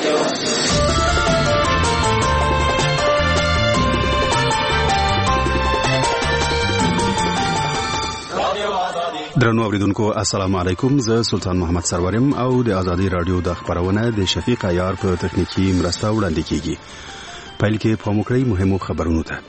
درنو اوریدونکو السلام علیکم. زه سلطان محمد سرورم او د آزادی رادیو د خبرونه د شفیق عیار په تخنیکی مرسته وړاندې کیږي. پیل کې په موکړی مهمو خبرونو ته.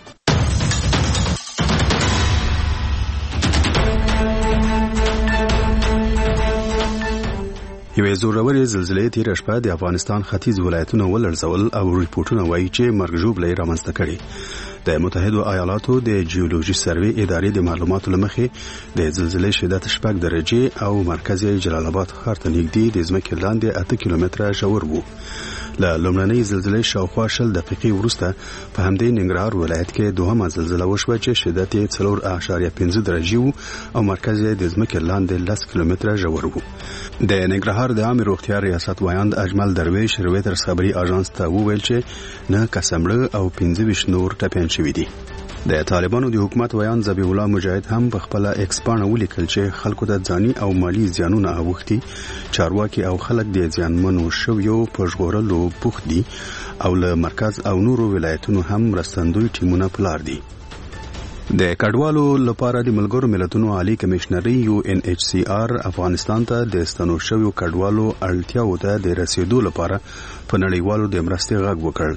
یوه زورورې زلزلې تیر شپه د افغانستان ختیځ ولایتونو ولړزول او ریپورتونه وایي چې مرګ ژوبلې رامنځته کړي. د متحده ایالاتو د جیولوژي سروې ادارې د معلوماتو لمخې د زلزلې شدت 6 درجه او مرکز جلال آباد ښار ته نږدې د ځمکې لاندې 8 کیلومتره ژور وو. له لومړنۍ زلزلې شاوخوا 10 دقیقې وروسته په همدې ننګرهار ولایت کې دوهمه زلزله وشوه چې شدت یې 4.5 درجه وو او مرکز یې د ځمکې لاندې 10 کیلومتره ژور وو. د ننګرهار د عامه روغتیا ریاست وایاند اجمل درویش رویترز خبري اژانس ته وویل چې نه کسمړه او 25 نور ټپيان شوي دي. د طالبانو د حکومت وایاند ذبیح الله مجاهد هم په خپل ایکس باندې ولیکل چې خلکو ته ځاني او مالی زیانونه اوختي، چارواکي او خلک د زیانمنو شویو په ژغورلو بوخت دي او له مرکز او نورو ولایتونو هم رسندوی ټیمونه پلار دي. د کډوالو لپاره د ملګرو ملتونو عالی کمشنري UNHCR افغانستان ته د ستنو شویو کډوالو اړتیاو ته د رسیدو لپاره په نړیوالو د مرستې غږ وکړ.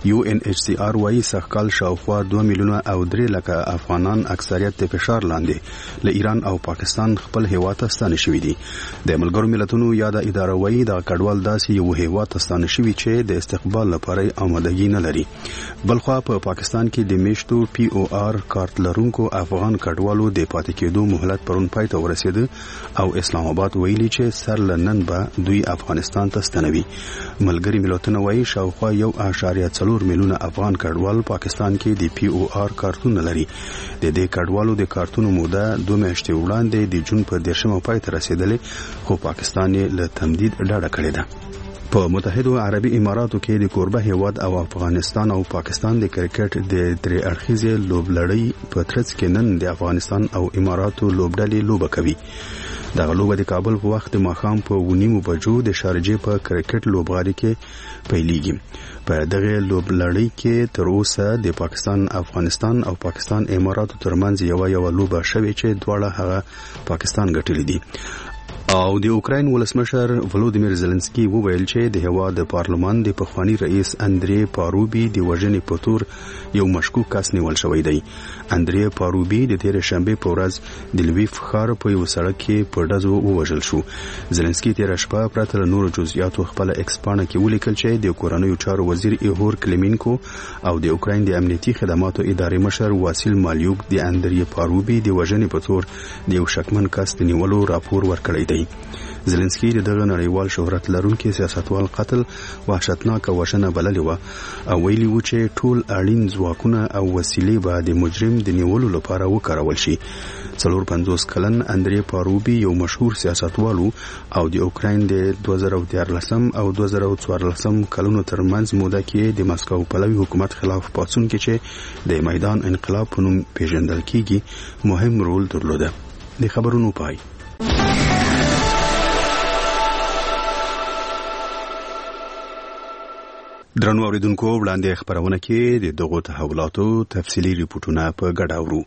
UNHCR وايي سږکال شاوخوا 2 میلیونه او 3 لکه افغانان اکثریت د فشار لاندې له ایران او پاکستان خپل هیواد ته ستانه شوي دي. د ملګرو ملتونو یاد اداره وايي د کډوال داسې یو هیواد ته ستانه شوي چې د استقبال لپاره آمادګي نه لري. بلخوا په پاکستان کې د میشتو POR کارت لرونکو افغان کډوالو د پاتې کېدو مهلت پرون پای ته ورسېد او اسلام آباد ویلي چې سر لنن به دوی افغانستان ته ستنوي. ملګری ملتونه وايي شاوخوا 1.4 میلیونه افغان کډوال پاکستان کې د POR کارتونه لري. د دې کډوالو د کارتونو موده 2 میاشتې وړاندې د جون په 10 پای ته رسیدلې، خو پاکستان یې له تمدید ډډه کړې ده. په متحده عربي اماراتو کې د کوربه هیواد او افغانستان او پاکستان د کرکټ د درې اړخیزې لوبلړۍ په ترڅ کې نن د افغانستان او اماراتو لوبډلې لوبه کوي. دغه لوبه د کابل په وخت ماښام په 9 بجو د شارجې په کرکټ لوبغالي کې پیلېږي. په دغه لوبلړۍ کې تر اوسه د پاکستان افغانستان او پاکستان اماراتو ترمنځ یو لوبه شوې چې دواړه هغه پاکستان ګټلې دي. او د اوکراین ولسمشر ولودیمیر زيلنسکي وویل چې د هیواد د پارلمان د پخوانی رئیس اندری پاروبي د وژنې په تور یو مشکوک کس نیول شوی دی. اندری پاروبي د تیر شنبه په ورځ د لویف ښار په یو سړک کې په ډزو ووژل شو. زيلنسکي تیر شپه پرته له نورو جزئیاتو خپل ایکس باندې کې ولیکل چې د کورنیو چارو وزیر ایهور کلیمینکو او د اوکراین د امنیتي خدماتو ادارې مشر واسیل مالیوک د اندری پاروبي د وژنې په تور د یو شکمن کس د نیولو راپور ورکړی دی. زيلنسکي دغه نړیوال شهرت لرونکي سیاستوال قتل وحشتناک وژنه بللې و او ویلي و چې ټول اړین ځواکونه او وسیلې به د مجرم د نیولو لپاره وکارول شي. 54 کلن اندری پاروبي یو مشهور سیاستوال او د اوکراین د 2013 او 2014 کلونو ترمنځ موده کې د مسکو پلوي حکومت خلاف پاڅون کې چې د میدان انقلاب په نوم پیژندل کیږي مهم رول درلوده. د خبرونو پای. درنو اوریدونکو وړاندې خبرونه کې د دغو تحولاتو تفصیلی ریپورتونه په ګډه اورو.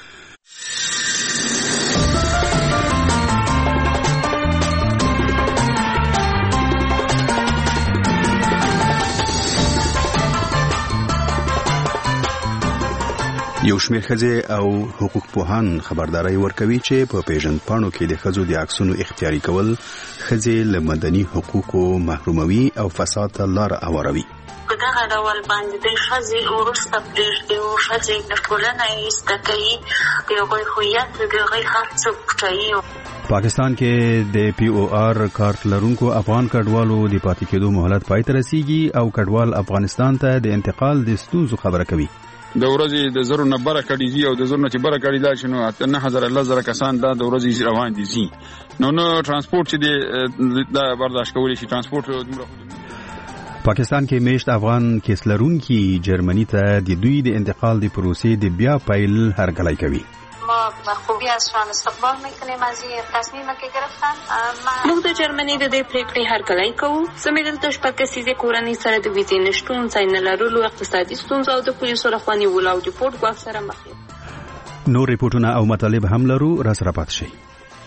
یو شمېر ښځې او حقوق پوهان خبرداري ورکوي چې په پیژندپاڼو کې د ښځو د عکسونو اختیاري کول ښځې له مدني حقوقو محروموي او فساد ته لاره هواروي. په دغه ډول باندې د ښځې وروسته پرېږدي او ښځې د ټولنه ایسته کوي، د هغوی هویت د هغوی هر څه پټوي. پاکستان کې د POR کارت لرونکو افغان کډوالو د پاتې کېدو مهلت پای ته رسیږي او کډوال افغانستان ته د انتقال د ستونزو خبره کوي. د ورځې د زرو نه بره کړي دي او د زرو نه چې بره کړي دا شنو 9000 کسان دا د ورځې روان دي زی نو ترانسپورت چې دا برداشت کولی شي ترانسپورت پاکستان کې میشت افغان کیسلرونکي جرمني ته د دوی د انتقال د پروسې د بیا پیل هرکلی کوي. ما خوبی از شما استقبال میکنیم از این تصمیمی که گرفتن. موږ د جرمني د دې پریکړې هرکلی کوو. زموږ دلته شپږ کسیزې کورنۍ سره د ویزې نشتون، ځای نه لرلو، اقتصادي ستونزو او د پولیسو لخوا نیولو او ډیپورټ ګواښ سره مخ یو. نور ریپورټونه او مطالب هم لرو، را سره پات شئ.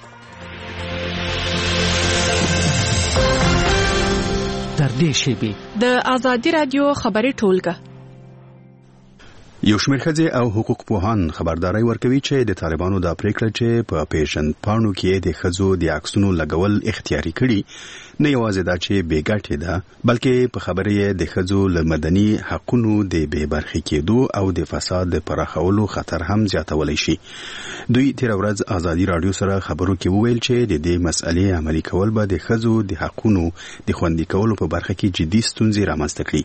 تر دې شیبې د آزادي رادیو خبري ټولګه. یو شمېر ښځې او حقوق پوهان خبرداري ورکوي چې د طالبانو د پریکړې چې په پیژند پاڼو کې د ښځو د عکسونو لګول اختیاري کړي نه یوازې دا چې بې ګټې ده، بلکې په خبره یې د ښځو له مدني حقونو د بې برخې کېدو او د فساد د پراخولو خطر هم زیاتولی شي. دوی تېره ورځ آزادي راډیو سره خبرو کې وویل چې د دې مسئلې عملي کول به د ښځو د حقونو د خوندي کولو په برخه کې جدي ستونزې رامنځته کړي.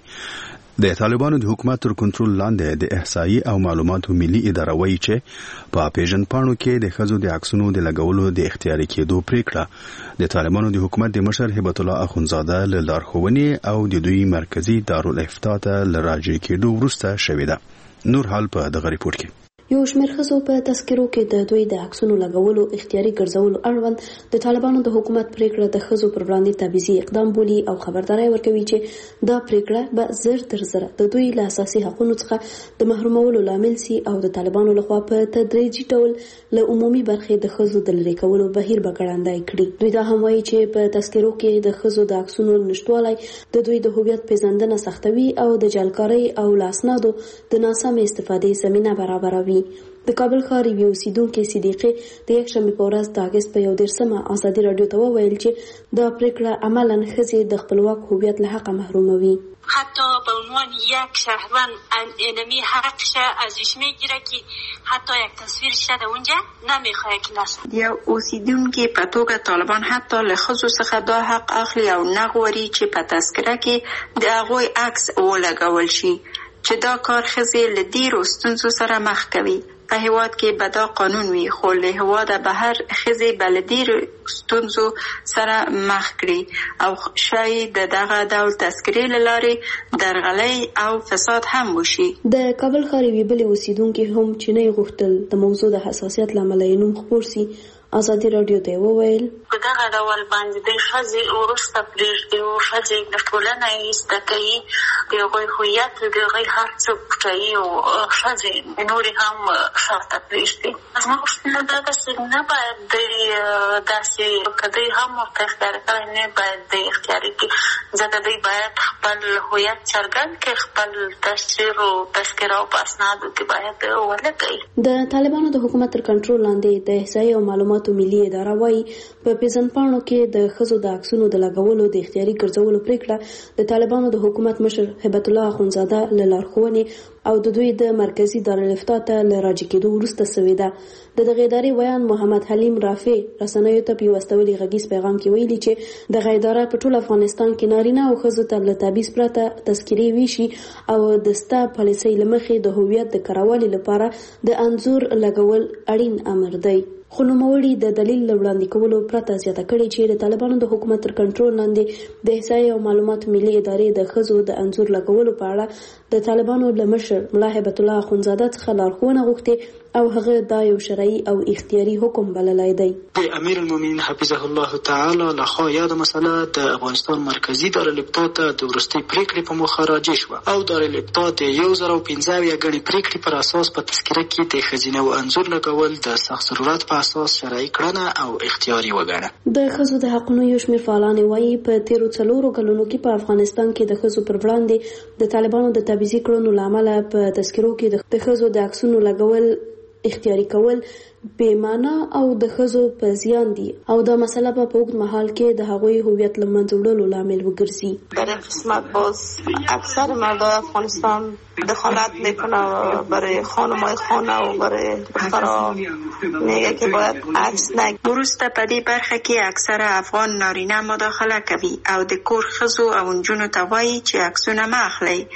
د طالبانو د حکومت تر کنټرول لاندې د احصایي او معلوماتو ملي اداره وایي چې په پیژند پاڼو کې د ښځو د عکسونو د لګولو د اختیاري کېدو پریکړه د طالبانو د حکومت د مشر هبت الله اخونزاده له لارښوونې او د دوی مرکزی دارالافتا ته له راجع کېدو وروسته شوې ده. نور حال په دغه ریپورت کې. یو شمېر ښځو په تذکرو کې د دوی د عکسونو لګولو اختیاري ګرځولو اړوند د طالبانو د حکومت پریکړه د ښځو پر وړاندې تبعیضي اقدام بولي او خبرداری ورکوي چې دا پریکړه به زر تر زره د دوی له اساسي حقوقو څخه د محرومولو لامل سي او د طالبانو لخوا په تدریجي ډول له عمومي برخې د ښځو د لرې کولو بهیر به ګړندی کړي. دوی دا هم وایي چې په تذکرو کې د ښځو د عکسونو نشتوالی د دوی د هویت پیژندنه سختوي او د جعلکارۍ او لاسنادو د ناسمې استفادې زمینه برابروي. د کابل ښار یو اوسیدونکې صدیقې د یکشنبې په ورځ د اګست په 1 آزادي راډیو ته وویل چې دا پریکړه عملاً ښځې د خپلواک هویت له حقه محروموي. حتی به عنوان یک شهروند انمی حقش ازش میگیره که حتی یک تصویر شده اونجا نمیخواه که نشد. یا اوسیدونکي په توګه طالبان حتی له ښځو څخه دا حق اخلي او نه غواړي چې په تذکره کې د هغوی عکس ولګول شي چې دا کار ښځې له ډېرو ستونزو سره مخ کوي. په هېواد کې به دا قانون وي خو له هېواده بهر ښځې به له ډېرو ستونزو سره مخ کړي او شاید د دغه ډول تذکرې له لارې درغلۍ او فساد هم وشي. د کابل ښار یوې بلې اوسیدونکي هم چې نه یې غوښتل د موضوع د حساسیت له امله یې نوم خپور سي آزادي راډیو ته وویل په دغه ډول باندې د ښځې وروسته پرېږدي او ښځې د ټولنه یې زده کوي، د هغوی هویت د هغوی هر څه پټوي او ښځې نورې هم شاته پرېږدي. زما غوښتنه دا ده چې نه باید دوی داسې که دوی هم ورته اختیار کړی نه باید دوی اختیاري کړي، ځکه دوی باید خپل هویت څرګند کړي، خپل تصویر او تذکره او په اسنادو کې باید ولګوي. د طالبانو د حکومت تر کنټرول لاندې د احصایي او معلوماتو ملي اداره وایي په پیژند پاڼو کې د ښځو د عکسونو د لګولو د اختیاري ګرځولو پریکړه د طالبانو د حکومت مشر هبت الله اخونزاده له لارښوونې او د دوی د مرکزی دارالافتا ته له راجع کېدو وروسته سوې ده. د دغه ادارې ویان محمد حلیم رافع رسنیو ته په یو استولي غږیز پیغام کې ویلي چې دغه اداره په ټول افغانستان کې نارینه او ښځو ته له تبعیض پرته تذکرې ویشي او د ستا پالیسۍ له مخې د هویت د کراوالي لپاره د انځور لګول اړین امر دی. خو نوموړي د دلیل له وړاندې کولو پرته زیاته کړې چې د طالبانو د حکومت تر کنټرول لاندې د احصایي او معلوماتو ملي ادارې د ښځو د انځور لګولو په اړه د طالبانو له مشر ملا هبت الله اخونزاده څخه لارښوونه غوښتې او هغه دا یو شرعي او اختیاري حکم بللی دی. د امیر المؤمنین حفظه الله تعالی لخوا یاده مسله د افغانستان مرکزی دارالافتا ته د وروستۍ پریکړې په موخه راجع شوه او دارالافتا د 1015 ګڼې پریکړې پر اساس په تذکره کې د ښځینه و انځور لګول د سخت ضرورت په اساس شرعي کړنه او اختیاري وګڼه. د ښځو د حقونو یو شمېر فعالان وایي په تیرو 4 کلونو کې په افغانستان کې د ښځو پر وړاندې د طالبانو د تبعیضي کړنو له امله په تذکرو کې د ښځو د عکسونو لګول اختیاري کول بې معنا او د ښځو په زیان دي او دا مسئله به په اوږد مهال کې د هغوی هویت له منځه وړلو لامل وګرځي. در این قسمت باز اکثر مردای افغانستان دخالت میکنه و برای خانمای خانه و برای دخترها میگه که باید عکس نگیرن. وروسته په دې برخه کې اکثر افغان نارینه مداخله کوي او د کور ښځو او نجونو ته وایي چې عکسونه مه اخلئ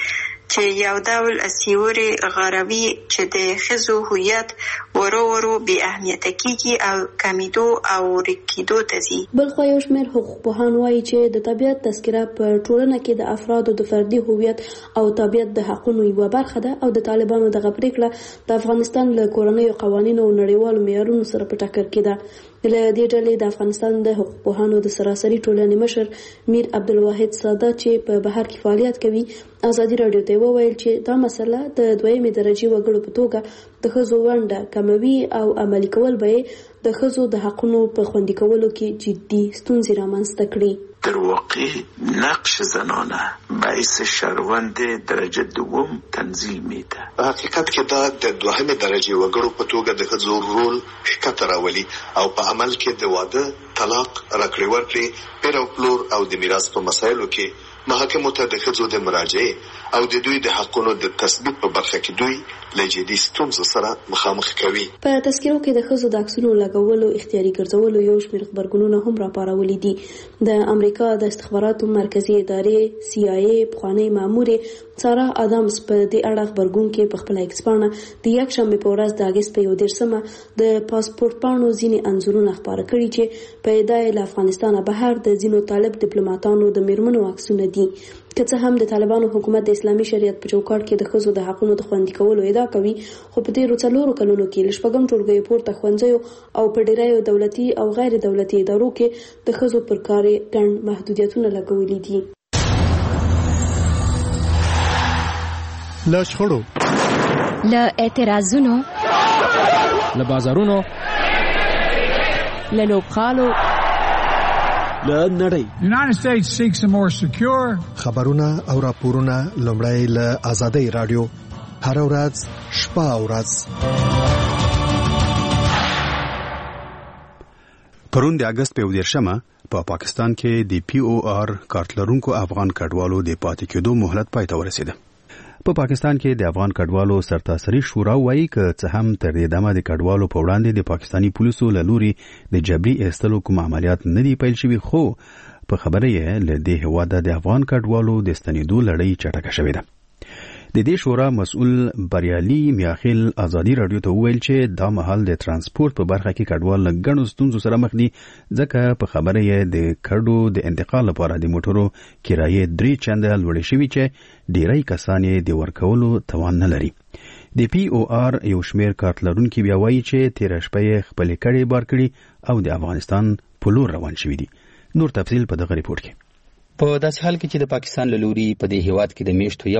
چې یو ډول سیوري غروي چې د ښځو هویت ورو ورو بې اهمیته کیږي او کمیدو او ورکیدو ته ځي. بلخو یو شمېر حقوقپوهان وایي چې د طبیعت تذکره په ټولنه کې د افرادو د فردي هویت او طبیعت د حقونو یوه برخه ده او د طالبانو دغه پریکړه د افغانستان له کورنیو قوانینو او نړیوالو معیارونو سره په ټکر کې ده. له دې ډلې د افغانستان د حقوقپوهانو د سراسري ټولنې مشر میر عبدالواحد ساده چې په بهر کې فعالیت کوي ازادي راډیو ته وویل چې دا مسله د دویمې درجې وګړو په توګه د ښځو ونډه کموي او عملي کول به د ښځو د حقونو په خوندي کولو کې جدي ستونزې رامنځته کړي. در واقع نقش زنانه باعث شهروند درجه دوم تنزیل میده. په حقیقت کې دا د دوهمې درجې وګړو په توګه د ښځو رول ښکته راولي او په عمل کې د واده، طلاق، راکړې ورکړې، پیر او پلور او د میراث په مسایلو کې محاکمو ته د ښځو د مراجعې او د دوی د حقونو د تثبیت په برخه کې دوی له جدي ستونزو سره مخامخ کوي. په تذکرو کې د ښځو د عکسونو لګولو اختیاري ګرځولو یو شمېر خبرګونونه هم راپارولي دي. د امریکا د استخباراتو مرکزي ادارې CIA پخوانۍ مامورې سارا ادمز په دې اړه خبرګون کې په خپل ایکس پاڼه د یکشنبې په ورځ د اګست په 11 د پاسپورت پاڼو ځینې انځورونه خپاره کړي چې په ادعا له افغانستانه بهر د ځینو طالب ډیپلوماټانو د میرمنو عکسونه دي. که څه هم د طالبانو حکومت د اسلامي شریعت په چوکاټ کې د ښځو د حقونو د خوندي کولو ادعا کوي، خو په تیرو 4 کلونو کې له شپږم ټولګیو پورته ښوونځیو او په ډیرایو دولتي او غیر دولتي ادارو کې د ښځو پر کار ګڼ محدودیتونه لګولي دي. له شخړو، له اعتراضونو، له بازارونو، له لوبغالو، له نړۍ. United States seeks a more secure. خبرونه او راپورونه لومړی له آزادۍ رادیو هر ورځ شپه او ورځ. پرون د اګست په 11 په پاکستان کې د POR کارت لرونکو افغان کډوالو د پاتې کېدو مهلت پای ته ورسېده. په پاکستان کې د افغان کډوالو سرتاسري شورا وایي چې څه هم تر دې دمه د کډوالو په وړاندې د پاکستاني پولیسو له لوري د جبري ایستلو کوم عملیات نه دي پیل شوي، خو په خبره یې له دې هواده د افغان کډوالو د ستنېدو لړۍ چټکه شوې ده. د دې شورا مسؤل بریالي میاخیل ازادي رادیو ته وویل چې دا مهال د ترانسپورت په برخه کې کډوال له ګڼو ستونزو سره مخ دي، ځکه په خبره یې د کډو د انتقال لپاره د موټرو کرایې 3 چنده لوړې شوي چې ډیری کسان یې د ورکولو توان نه لري. د POR یو شمېر کارت لرونکي بیا وایي چې تېره شپه یې خپلې کډې بار کړي او د افغانستان په لور روان شوي دي. نور تفصیل په دغه ریپورت کې. په داسې حال کې چې د پاکستان له لوري په دې هیواد کې د میاشتو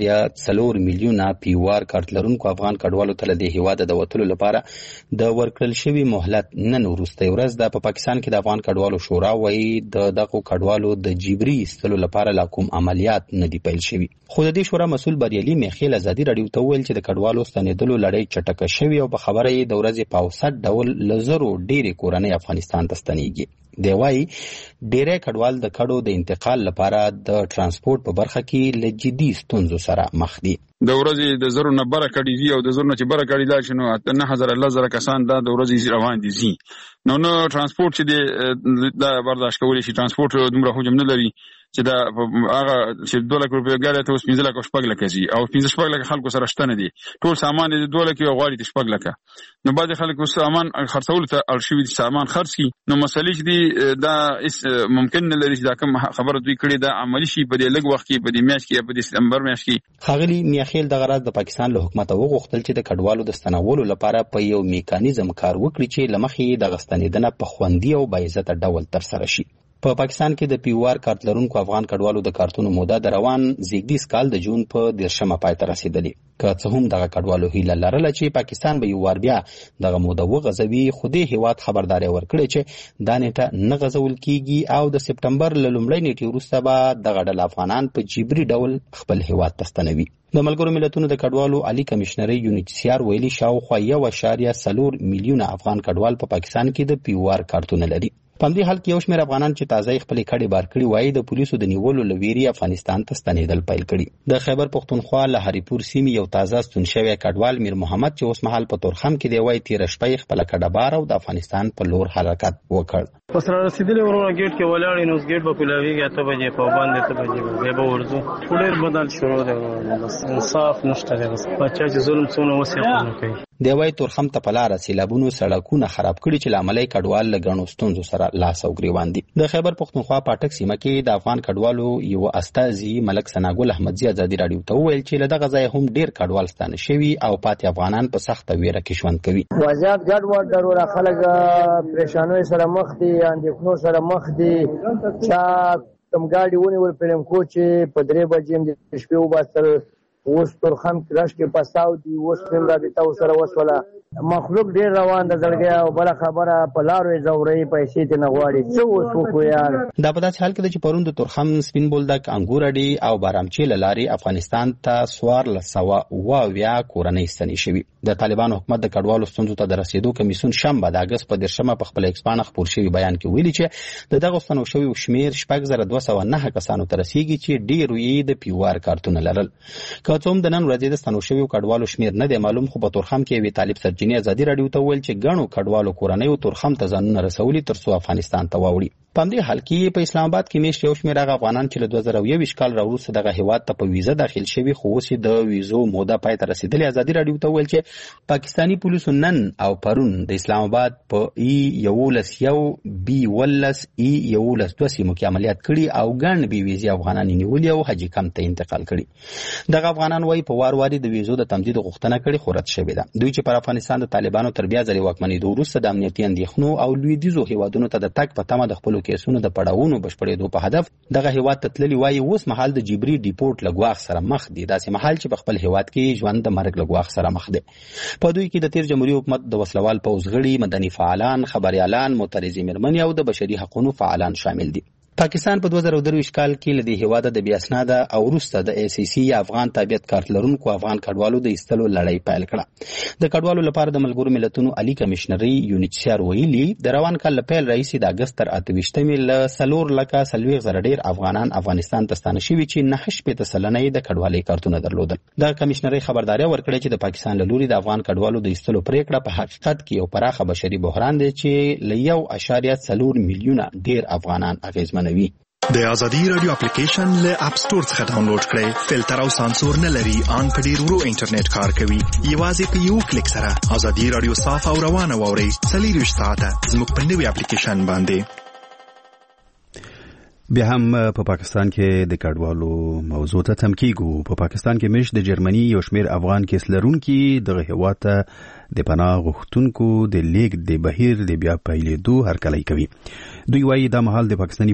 1.4 میلیونه POR کارت لرونکو افغان کډوالو ته له دې هیواده د وتلو لپاره د ورکړل شوي مهلت نن وروسته ورځ د پاکستان کې د افغان کډوالو شورا وایي د دغو کډوالو د جبري ایستلو لپاره لا کوم عملیات نه دي پیل شوي. خو د دې شورا مسؤل بریالي میخیل ازادي رادیو ته وویل چې د کډوالو ستنېدلو لړۍ چټکه شوې او په خبره یې د ورځې په اوسط ډول له زرو ډېرې کورنۍ افغانستان ته ستنېږي. دی وایي ډېری کډوال د کډو د انتقال لپاره د ترانسپورت په برخه کې له جدي ستونزو سره مخ دي. د ورځې د زرو نه بره کډې دي او د زرو نه چې بره کډې لاړ شي نو 9000 کسان دا د ورځې روان دي ځي. نو ترانسپورت چې دی دا برداشت کولی شي، ترانسپورت دومره حجم نه لري چې دا هغه چې 2 لک روپۍ ګاډی ته اوس 15 لک او 6 لک ځي او 15 لک خلکو سره شته نه دي. ټول سامان د 2 لک او غواړي د 6 لک. نو بعضې خلک اوس سامان خرڅولو ته اړ شوي دي، سامان خرڅ کړي. نو مسلې چې دي دا ممکن نه لري چې دا کوم خبره دوی کړې دا عملي شي په دې لږ وخت کې، په دې میاشت کې، په دې سپتمبر میاشت کې. ښاغلي میاخیل دغه راز د پاکستان له حکومته وغوښتل چې د کډوالو د ستنولو لپاره په یو میکانیزم کار وکړي چې له مخې د ستنېدنه په خوندي او باعزته ډول ترسره شي. په پاکستان کې د POR کارت لرونکو افغان کډوالو د کارتونو موده د روان زیږدیز کال د جون په 10 پای ته رسیدلې. که څه هم دغه کډوالو هیله لرله چې پاکستان به یو وار بیا دغه موده وغځوي، خو دې هیواد خبرداری ورکړی چې دا نیټه نه غځول کیږي او د سپتمبر له لومړۍ نیټې وروسته به دغه ډله افغانان په جبري ډول خپل هیواد ته ستنوي. د ملګرو ملتونو د کډوالو عالی کمشنري UNHCR ویلي شاوخوا 1.4 میلیونه افغان کډوال په پاکستان کې د POR کارتونه لري. په دې حال کې یو شمېر افغانان چې تازه خپل کډې بار کړي وایي د پولیسو د نیولو لویری افغانستان ته ستنېدل پیل کړي. د خیبر پختونخوا له هریپور سیمې یو تازه ستون شوی کډوال میر محمد چې اوس مهال په تورخم کې دی وایي تېره شپه خپل کډه بار او د افغانستان په لور حرکت وکړ. پس را رسیدلې ورونه ګیټ کې ولاړې نو ګیټ به کولاویږي 8 بجې په باندې 8 بجې به به ورځو ډېر بدل شروع دی. بس انصاف نشته دی. بس بچا چې ظلم څونه وسیه کوي. دی وایي تورخم ته په لاره سیلابونو سړکونه خراب کړي چې له امله کډوال له ګڼو ستونزو سره لاس او ګریوان دي. د خیبر پختونخوا پاټک سیمه کې د افغان کډوالو یو استازي ملک ثناګل احمدزي ازادي راډیو ته وویل چې له دغه ځای هم ډېر کډوال ستانه شوي او پاتې افغانان په سخته ویره کې ژوند کوي. وضعیت ګډوډ ضروره خلک پریشانوي سره مخ دي اندېښنو سره مخ دي. چا کم ګاډي ونیول پرمکو چې په 3 بجې د شپې وباسل اوس تورخم کراش کې پساو دي. اوس هم رابطه سره وسوله مخلوق ډیر روان د زړګي او بل خبره په لارو زوري پیسې ته نه غواړي څه وسو یار. دا په داسې حال کې چې پرون د تورخم سپین بولدک انګورډي او بارامچی لاري افغانستان ته 1400 کورنۍ ستنې شوي. د طالبان حکومت د کډوالو ستونزو ته د رسیدو کمیسیون شنبه د اگست په 10 په خپل ایکسپانه خپور شوی بیان کې ویلي چې د دغه ستنو شوی شمیر 6209 کسانو ته رسیږي چې ډیر یې د پیوار کارتونه لرل. که څوم د نن ورځې د ستنو شوی کډوالو شمیر نه دی معلوم خو په تورخم کې وی طالب سرجنی ازادي راډیو ته ویل چې غنو کډوالو کورنۍ تورخم ته ځانونه رسولي ترڅو افغانستان ته واوړي. په دې حال کې په اسلام آباد کې میشت یو شمېر هغه افغانان چې له 2021 کال راوروسته دغه هیواد ته په ویزه داخل شوي خو اوس د ویزو موده پای ته رسیدلې. ازادي راډیو ته ویل چې پاکستاني پولیسو نن او پرون د اسلام آباد په E11 B11 E12 سیمو کې عملیات کړي او ګڼ بي ویزې افغانان نیولي او حاجي کمپ ته انتقال کړي. دغه افغانان وايي په وار د ویزو د تمدید غوښتنه کړي خو رد شوې ده. دوی چې پر افغانستان د طالبانو تر بیا ځلې واکمنېدو وروسته د امنیتي اندېښنو او لویدیځو هیوادونو ته د تګ په تمه د خپلو کیسونو د پړاوونو بشپړېدو په هدف دغه هیواد ته تللي وایي اوس مهال د جبري ډیپورټ له ګواښ سره مخ دي. داسې مهال چې په خپل هیواد کې ژوند د مرګ له ګواښ سره مخ دی. په دوی کې د تیر جمهوریت حکومت د وسلوال پوځ غړي، مدني فعالان، خبريالان، معترضې مېرمنې او د بشري حقوقو فعالان شامل دي. پاکستان په 2023 کال کې له دې هیواده د بیاسناده او وروسته د ACC افغان تابعیت کارت لرونکو افغان کډوالو د ایستلو لړۍ پیل کړه. د کډوالو لپاره د ملګرو ملتونو عالی کمشنري UNHCR ویلي د روان کال له پیل راهیسې د اګست تر 28 له 4,40,000 ډیر افغانان افغانستان ته ستانه شوي چې 9% د کډوالۍ کارتونه درلودل. د کمشنري خبرداري ورکړې چې د پاکستان له لوري د افغان کډوالو د ایستلو پریکړه په حقیقت کې یو پراخه بشري بحران دی چې له 1.4 میلیونه ډیر افغانان اغیزمن د ازادي رادیو اپلیکیشن له اپ سٹور څخه ډاونلوډ کړئ. فلټر او سانسور نه لري، ان په ډیر ورو انټرنیټ کار کوي. یوازې په یو کلیک سره ازادي رادیو صاف او روانه واورئ. 24 ساعته زموږ په نوي اپلیکیشن باندې. بیا هم په پاکستان کې د کډوالو موضوع ته تم کیږو. په پاکستان کې مش د جرمني یو شمېر افغان کیس لرونکي دغه هیواد ته د پناه غوښتونکو د لیک د بهیر د بیا پیلېدو هرکلی کوي. دوی وایي دا مهال د پاکستاني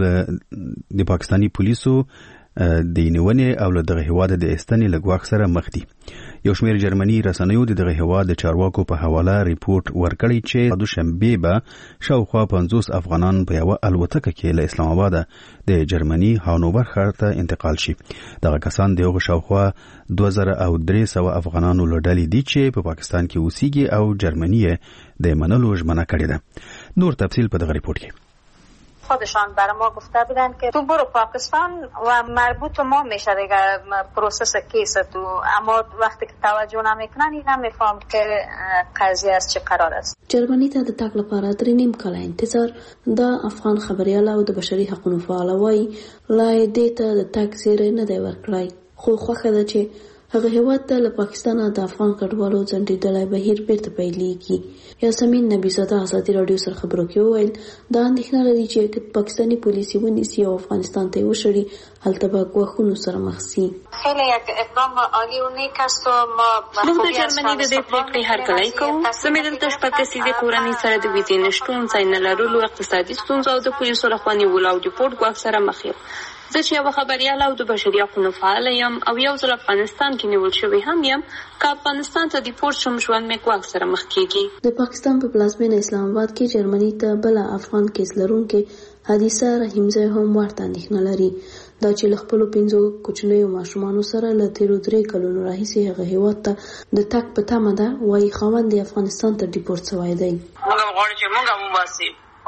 پولیسو د نیونې او له دغه هیواد د ایستنې له ګواښ سره مخ دي. یو شمېر جرمني رسنیو د دغه هیواد د چارواکو په حواله ریپورت ورکړی چې دوشنبه به شاوخوا 50 افغانان په یوه الوتکه کې له اسلام آباد د جرمني هانوور ښار ته انتقال شي. دغه کسان د هغو شاوخوا 2300 افغانانو له ډلې دي چې په پاکستان کې اوسیږي او جرمني د منلو ژمنه کړې ده. نور تفصیل په دغه ریپورت کې. خودشان برای ما گفته بودن که تو برو پاکستان و مربوط ما میشه دیگه پروسس کیس تو، اما وقتی که توجه نمیکنن این نمیفهم که قضیه از چه قرار است. جرمنی ته د تګ لپاره 3.5 کاله انتظار د افغان خبريال او د بشري حقوقو فعال وای لای دې ته د تګ زیری نه دی ورکړای. خو خوښه ده چې هغه هیواد ته له پاکستان د افغان کډوالو ځنډېدلی بهیر بیرته پیلېږي. یاسمین نبی زاده ازادي راډیو سره خبرو کې وویل دا اندېښنه لري چې پاکستاني پولیس یې ونیسي او افغانستان ته یې وشړي هلته به ګواښونو سره مخ سي. خیلی یک اقدام عالی و نیک است و ما موږ د جرمني د دې پریکړې هرکلی کوو. زموږ دلته شپږ کسیزې کورنۍ سره د ویزې نشتون، ځای نه لرلو، اقتصادي ستونزو او د پولیسو لخوا نیولو او ډیپورټ ګواښ سره مخ یم. زه چې یوه خبریاله او د بشري حقوقو فعاله یم او یو ځل افغانستان کې نیول شوی هم یم، که افغانستان ته ډیپورټ شم ژوند مې ګواښ سره مخ کیږي. د پاکستان په پلازمینه اسلام آباد کې جرمني ته بله افغان کیس لرونکې حدیثه رحیمزی هم ورته اندېښنه لري. دا چې له خپلو 5 کوچنیو ماشومانو سره له تیرو 3 کلونو راهیسې هغه هیواد ته د تګ په تمه ده. وایي خاوند یې افغانستان ته ډیپورټ شوی دی. موږ غواړو چې موږ هم وباسي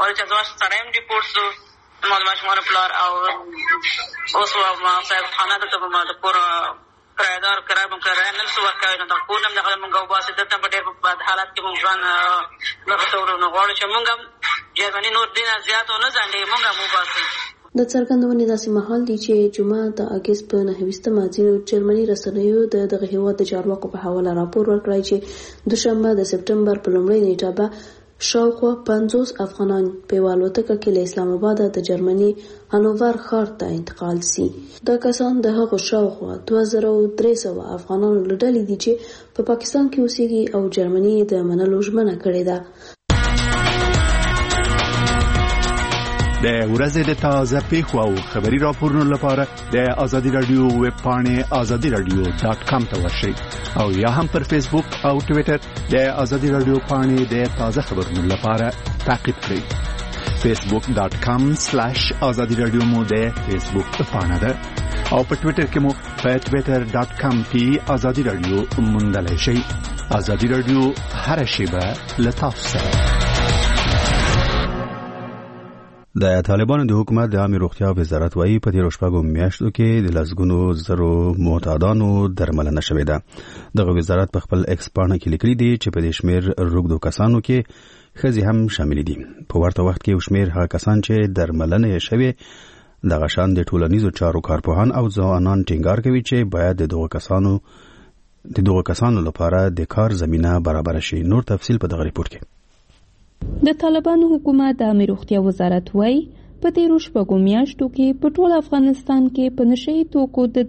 ولې چې زما سره هم ډیپورټ شو ما د ماشومانو پلار او اوس ما صاحب خانه دلته به ما د کور کرایدار کرایه به کرایه نه شو ورکوی نو دغه کور نه هم دغه مونږ وباسي دلته په ډېر بد حالت کې مونږ ژوند دغه ته ورو نو غواړو چې مونږ هم جرمني نور دې نه زیات ونه ځنډېږي مونږ هم وباسي. د څرګندونې داسې مهال دی چې جمعه د اګست په 9 ځینو جرمني رسنیو دغه هیواد د چارواکو په حواله راپور ورکړی چې دوشنبه د سپټمبر په لومړۍ نیټه به شاوخوا 50 افغانان په الوتکه کې له اسلام آباد د جرمني هانوور ښار ته انتقال سي. دا کسان د هغو شاوخوا 2300 افغانانو له ډلې دي چې په پاکستان کې اوسېږي او جرمني د منلو ژمنه کړې ده. د ورځې د تازه پیښو او خبري راپورونو لپاره د آزادي رادیو ویب پاڼې azadiradio.com ته ورشئ او یا هم پر فیسبوک او ټوئیټر د آزادي رادیو پاڼې د تازه خبرونو لپاره تعقیب کړئ. facebook.com/azadiradio مو د فیسبوک پاڼه ده او په ټوئیټر کې مو په twitter.com کې آزادي رادیو موندلای شئ. آزادي رادیو هر شیبه له تاسو سره. د طالبانو د حکومت د عامه روغتیا وزارت وايي په تیر شپږو میاشتو کې د لسګونو زرو معتادانو درملنه شوې ده. دغه وزارت په خپل ایکس پاڼه کې لیکلي دي چې په دې شمیر روغدو کسانو کې ښځې هم شامل دي. په ورته وخت کې شمیر هغه کسان چې درملنه یې شوې دغه شان د ټولنیزو چارو کارپوهان او ځوانان ټینګار کوي چې باید د دغه کسانو لپاره د کار زمينه برابر شي. نور تفصيل په دغه ریپورت کې. د طالبانو حکومت د عامه روغتیا وزارت وايي په تیر شپږو میاشتو کې په ټول افغانستان کې په نشئی توکو د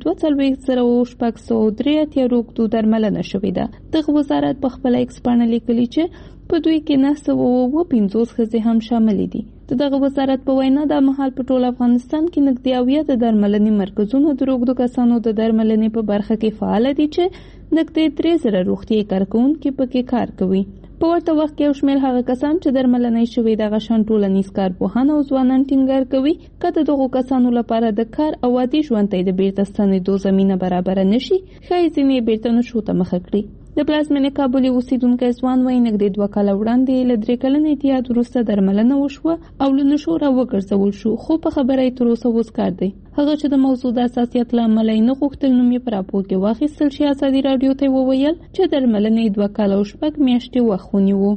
2,603 روغتو درملنه شوې ده. دغه وزارت په خپل ایکس پاڼه لیکلي چې په دوی کې 950 ښځې هم شامل دي. دغه وزارت په وینا د مهال په ټول افغانستان کې نږدې 80 د درملنې مرکزونه د روغتو کسانو د درملنې په برخه کې فعال دي چې نږدې 3000 روغتیايي کارکونکي پکې کار کوي. په ورته وخت کې شمېر هغه کسان چې درملنه شوي دغه شان ټولنیز کارپوهان او ځوانان ټینګار کوي کله دغه کسانو لپاره د کار او عادي ژوند ته د بیرته ستنېدو زمينه برابر نشي ښایي ځینې بیرته نشو ته مخه کړي. د پلازمینې کابل اوسیدونکو ځوان وایي نږدې 2 کاله وړاندې له 3 کلن اتحاد وروسته درملنه وشوه او له نشو راوګرځول شو خو په خبره یې تر اوسه وسکار دی. هغه چې د موضوع د اساسیت له امله نه غوښتل نوم یې پر راپور کې واخیستل شي. آزادي رادیو ته وویل چې درملنه 2 کاله او 6 میاشتې وخت ونیو.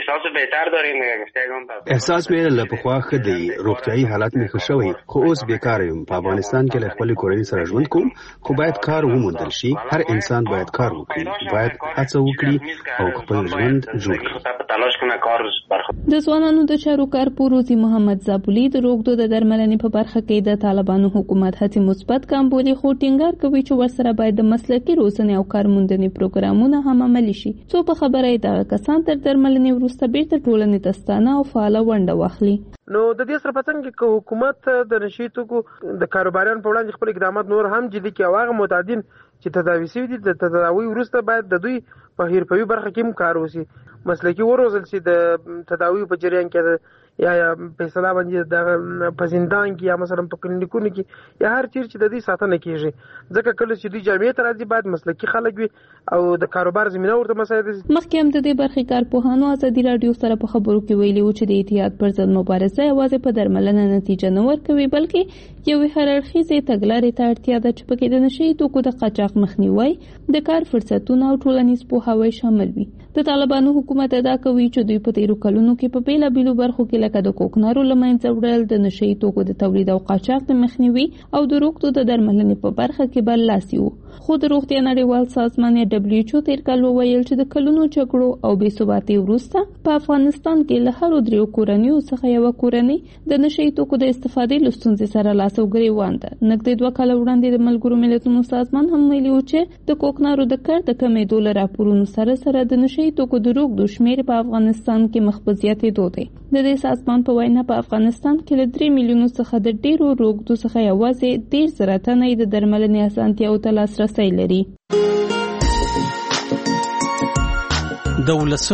احساس مې له پخوا ښه دی، روغتیايي حالت مې ښه شوی، خو اوس بیکار یم. په افغانستان کې له خپل کورنۍ سره ژوند کوم، خو باید کار وموندل شي. هر انسان باید کار وکړي، باید هڅه وکړي او خپل ژوند جوړ کړي. د ځوانانو د چارو کارپور روزي محمد زابولي د روغتو د درملنې په برخه کې د طالبانو حکومت هڅې مثبت ګام بولي، خو ټینګار کوي چې ورسره باید د مسلکي روزنې او کارموندنې پروګرامونه هم عملي شي څو په خبره یې دغه کسان تر درملنې وروسته بیرته ټولنې ته ستانه او فعاله ونډه واخلي. نو د دې سره په څنګ کې حکومت د نشي توکو د کاروباریانو په وړاندې خپل اقدامات نور هم جدي کړي او هغه معتادین چې تداوي شوي دي د تداوي وروسته باید د دوی په حرفوي برخه کې هم کار وشي، مسلکي وروزل شي. د تداوی په جریان کې یا په اصطلاح باندې د په زندان کې یا مثلا په کلینیکونو کې یا هر چیرې چې د دې ساتنه کیږي، ځکه کله چې دوی جامعې ته راځي باید مسلکي خلک وي او د کاروبار زمينه ورته مساعد شي. مخکې هم د دې برخې کارپوهانو آزادي رادیو سره په خبرو کې ویلي و چې د اتحاد پر ضد مبارزه یوازې په درملنه نتیجه نه ورکوي بلکې یوې هررخیزې تګلارې ته اړتیا ده چې پکې د نشي توکو د قاچاق مخنیوي، د کار فرصتونه او ټولنیز پوهاوی شامل وي. د طالبانو حکومت ادا کوي چې دوی په تیرو کلونو کې په بیلابیلو برخو کې لکه د کوکنارو له منځه وړل، د نشي توکو د تولید او قاچاق د مخنیوي او د روغتو د درملنې په برخه کې برلاسي وو. خو د روغتیا نړیوال سازمان WHO تیر کال وویل چې د کلونو جګړو او بې ثباتۍ وروسته په افغانستان کې له هر 3 کورنیو څخه یو کورنۍ د نشي توکو د استفادې له ستونزې سره لاس او ګریوان ده. نږدې 2 کاله وړاندې د ملګرو ملتونو سازمان هم ویلي و چې د کوکنارو د کار د کمېدو له راپورونو سره د نشي توکو د روغتو شمېر په افغانستان کې مخ په زیاتېدو دی. د دې سازمان په وینا په افغانستان کې له 3 میلیونو څخه د ډیرو روغتو څخه یوازې 13,000 تنه د درملنې اسانتیاو ته لاسرسی لري. د ولسونو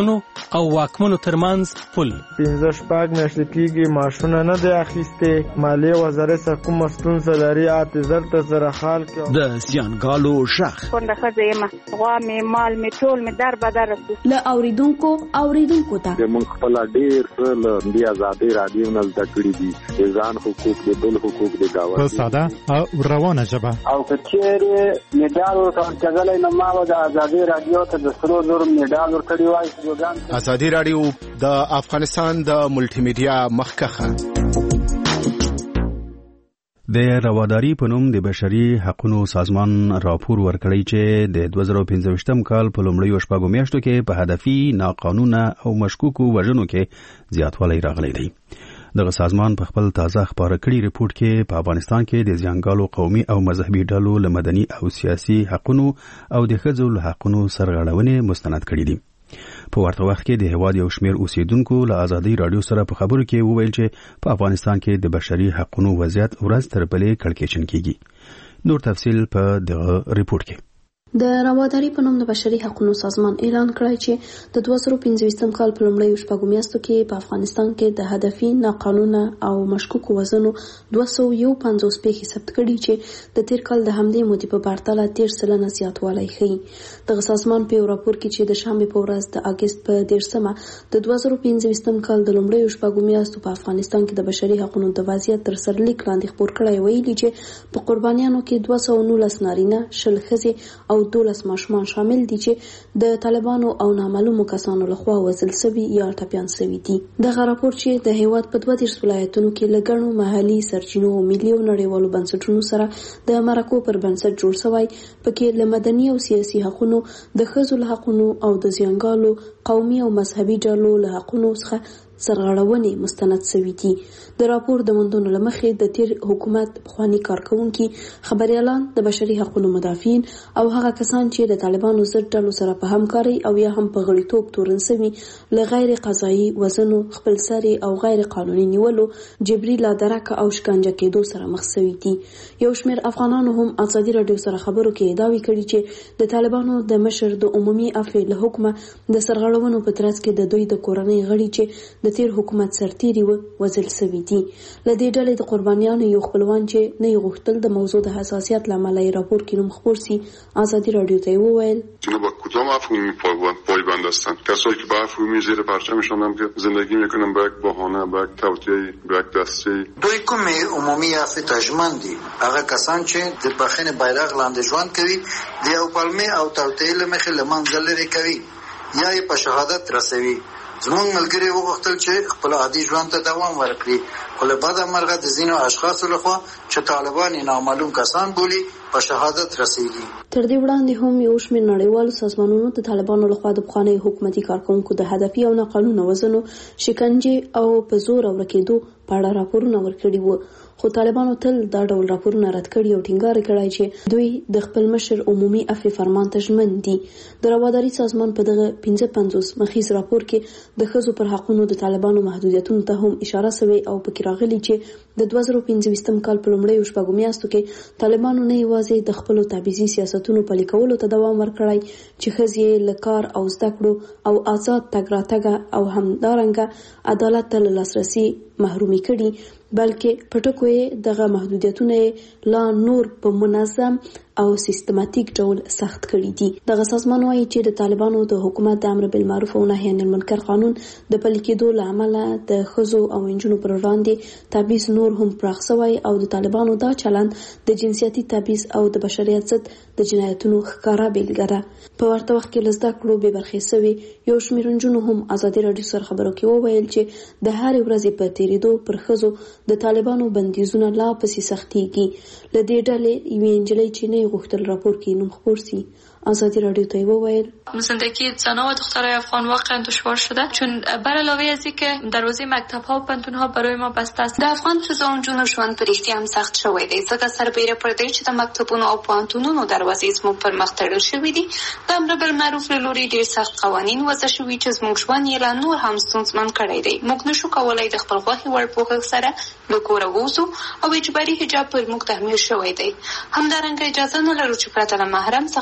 او واکمنو ترمنځ پل. 15 میاشتې کېږي معاشونه نه دی اخیستې. مالیې وزارت سره کومه ستونزه لري اعتذار ته سره حال کړه. د زیانګالو غږ کونډه ښځه یم، غوا مې مال مې ټول مې در بدر رسي. له اوریدونکو ته موږ خپل ډېر څه له دې ازادۍ راډیو نه زده کړي دي، د ځان حقوق د بل حقوق د ګاونډي په ساده او روانه ژبه. او که چېرې میډال ورکړلی نو ما به د ازادۍ راډیو ته د سرو زرو میډال ورکړی وای. ازادي راډیو د افغانستان د ملټي میډیا مخکخه. د رواداری په نوم د بشري حقوقو سازمان راپور ورکړی چې د 2015 کال په لومړیو شپږو میاشتو کې په هدفي ناقانونه او مشکوکو وژنو کې زیاتوالی راغلی دی. دغه سازمان په خپل تازه خبره کړي ریپورت کې په افغانستان کې د ځانګړو قومي او مذهبي ډلو له مدني او سیاسي حقوقو او د ښځو له حقوقو سرغړونې مستند کړي دي. په ورته وخت کې د هواد یو شمېر اوسیدونکو له ازادي راډیو سره په خبرو کې وویل چې په افغانستان کې د بشري حقوقو وضعیت ورځ تر بلې کړکېچن کیږي. نور تفصیل په دغه ریپورت کې. د رواداری په نوم د بشري حقوقو سازمان اعلان کړی چې د 2015 کال په لومړیو شپږو میاشتو کې په افغانستان کې د هدفي ناقانونه او مشکوکو وژنو 251 پیښې ثبت کړي چې د تیر کال د همدې مودې په پرتله 13% زیاتوالی ښیي. دغه سازمان په یو راپور کې چې د شنبې په ورځ د اگست په 13 د 2015 کال د لومړیو شپږو میاشتو په افغانستان کې د بشري حقوقو د وضعیت تر سرلیک لاندې خپور کړی ویلي چې په قربانیانو کې 219 نارینه، 10 ښځې او 12 ماشومان شامل دي چې د طالبانو او نامعلومو کسانو لخوا وژل شوي یا ټپیان شوي دي. دغه راپور چې د هیواد په 32 ولایتونو کې له ګڼو محلي سرچینو او ملي او نړیوالو بنسټونو سره د مرکو پر بنسټ جوړ شوی، پکې له مدني او سیاسي حقوقو، د ښځو له حقوقو او د ځانګړو قومي او مذهبي ډلو له حقوقو څخه سرغړونې مستند شوي دي. د راپور د موندنو له مخې د تیر حکومت پخواني کارکونکي، خبريالان، د بشري حقوقو مدافعین او هغه کسان چې د طالبانو ضد ډلو سره په همکاري او یا هم په غړیتوب تورن شوي له غیر قضایي وژنو، خپلسري او غیر قانوني نیولو، جبري لادرکه او شکنجه کېدو سره مخ شوي دي. یو شمېر افغانانو هم ازادي راډیو سره خبرو کې دعوی کړي چې د طالبانو د مشر د عمومي عفو له حکمه د سرغړونو په ترڅ کې د دوی د کورنۍ غړي چې د تیر حکومت سرتیري وژل شوي دي. له دې ډلې د قربانیانو یو خپلوان چې نه غوښتل د موضوع د حساسیت له امله راپور کې نوم خپور سي، ازادي راډیو ته وویل اینا با کدام مفهومی پایبند هستند؟ کسایی که به مفهومی زیر پرچمشان هم که زندگی میکنن به یک بهانه، به یک توطئه، به یک دسته. دوی کومې عمومي عفو ترجمان دي؟ هغه کسان چې د بخښنې بیرغ لاندې ژوند کوي، د یو پلمې او توطئې له مخې له منځه لرې کوي یا یې په شهادت رسوي. زمونږ ملګري وغوښتل چې خپل عادي ژوند ته دوام ورکړي، خو له بده مرغه د ځینو اشخاصو لخوا چې طالبان یې نامعلوم کسان بولي په شهادت رسیږي. تر دې وړاندې هم یو شمېر نړیوالو سازمانونو د طالبانو لخوا د پخواني حکومتي کارکونکو د هدفي او ناقانونه وژنو، شکنجې او په زور ورکېدو په اړه راپورونه ورکړي وو، خو طالبانو تل دا ډول راپورونه رد کړي او ټینګار کړی چې دوی د خپل مشر عمومي عفو فرمان ته ژمن دي. د رواداري سازمان په دغه 55 مخیز راپور کې د ښځو پر حقوقو د طالبانو محدودیتونو ته هم اشاره شوې او پکې راغلي چې د 2015 کال په لومړیو شپږو میاشتو کې طالبانو نه یوازې د خپلو تبعیضي سیاستونو پلي کولو ته دوام ورکړی چې ښځې له کار او زده کړو او آزاد تګ راتګ او همدارنګه عدالت ته لاسرسي محرومي کړي، بلکې په ټکو یې دغه محدودیتونه لا نور په منظم او سیستماتیک ډول سخت کړي دي. دغه سازمان وايي چې د طالبانو د حکومت د امر بالمعروف او نهي عن المنکر قانون د پلي کېدو له امله د ښځو او نجونو پر وړاندې تبعیض نور هم پراخ شوی او د طالبانو دا چلند د جنسیتي تبعیض او د بشریت ضد د جنایتونو ښکاره بیلګه ده. په ورته وخت کې له زده کړو بې برخې شوي یو شمېر نجونو هم ازادي راډیو سره خبرو کې وویل چې د هرې ورځې په تېرېدو پر ښځو د طالبانو بندیزونه لا پسې سختېږي. له دې ډلې یوې نجلۍ چې نه غوښتل راپور کې نوم خپور سي، آزادی رادیو ته وویل زندگی زنان و دخترای افغان واقعا دشوار شده، چون بر علاوه از اینکه دروازه مکتب‌ها و پانتون‌ها برای ما بسته است. د افغان ښځو او نجونو ژوند په رښتیا هم سخت شوی دی، ځکه سربیره پر دې چې د مکتبونو او پانتونونو دروازې زموږ پر مخ تړل شوي دي. د امر بالمعروف له لوري ډېر سخت قوانین وضع شوي چې زموږ ژوند یې لا نور هم ستونزمن کړی دی. موږ نشو کولی د خپل خوښې وړ پوښښ سره له کوره ووځو او اجباري حجاب پر موږ تحمیل شوی دی. همدارنګه اجازه نه لرو چې پرته له محرم څخه له کوره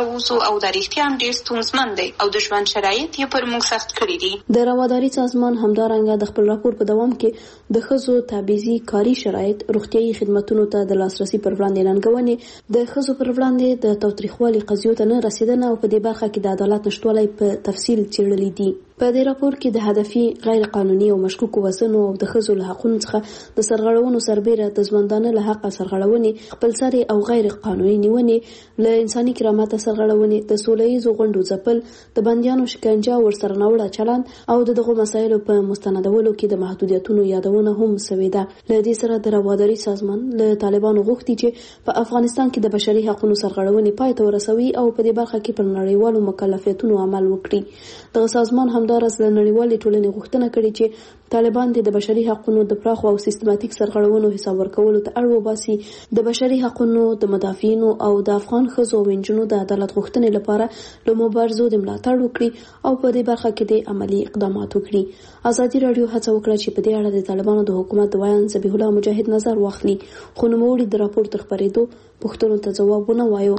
راوځو او د رښتیا هم ډېر ستونزمن دی او د ژوند شرایط یې پر موږ سخت کړي دي. د رواداري سازمان همدارنګه د خپل راپور په دوام کې د ښځو تبعیضي کاري شرایط، روغتیايي خدماتونو ته د لاسرسي پر وړاندې ننګونې، د ښځو پر وړاندې د تاوتریخوالي قضیو ته نه رسیدنه او په دې برخه کې د عدالت نشټوالی په تفصیل څېړلي دي. په دې راپور کې د هدفي، غیر قانوني او مشکوکو وژنو او د ښځو له حقونو څخه د سرغړونو سربیره د ژوندانه له حقه سرغړونې، خپلسري او غیر قانوني نیونې، له انساني کرامته سرغړونې، د سوله ییزو غونډو ځپل، د بندیانو شکنجه او ورسره ناوړه چلند او د دغو مسایلو په مستندولو کې د محدودیتونو یادونه هم شوې ده. له دې سره د رواداري سازمان له طالبانو غوښتي چې په افغانستان کې د بشري حقونو سرغړونې پای ته ورسوي او په دې برخه کې پر نړیوالو مکلفیتونو عمل وکړي. دغه سازمان همدارس له نړیوالې ټولنې غوښتنه کړې چې طالبان د بشري حقونو د پراخو او سیستماتیک سرغړونو حساب ورکولو ته اړ وباسي، د بشري حقونو د مدافعینو او د افغان ښځو او نجونو د عدالت غوښتنې لپاره له مبارزو د ملاتړ وکړي او په دې برخه کې د عملی اقدامات وکړي. ازادي راډیو هڅه وکړه چې په دې اړه د طالبانو د حکومت د ویان ذبیح الله مجاهد نظر واخلي، خو نوموړي د راپور تر خپرېدو پوښتنو ته ځوابونه وایو.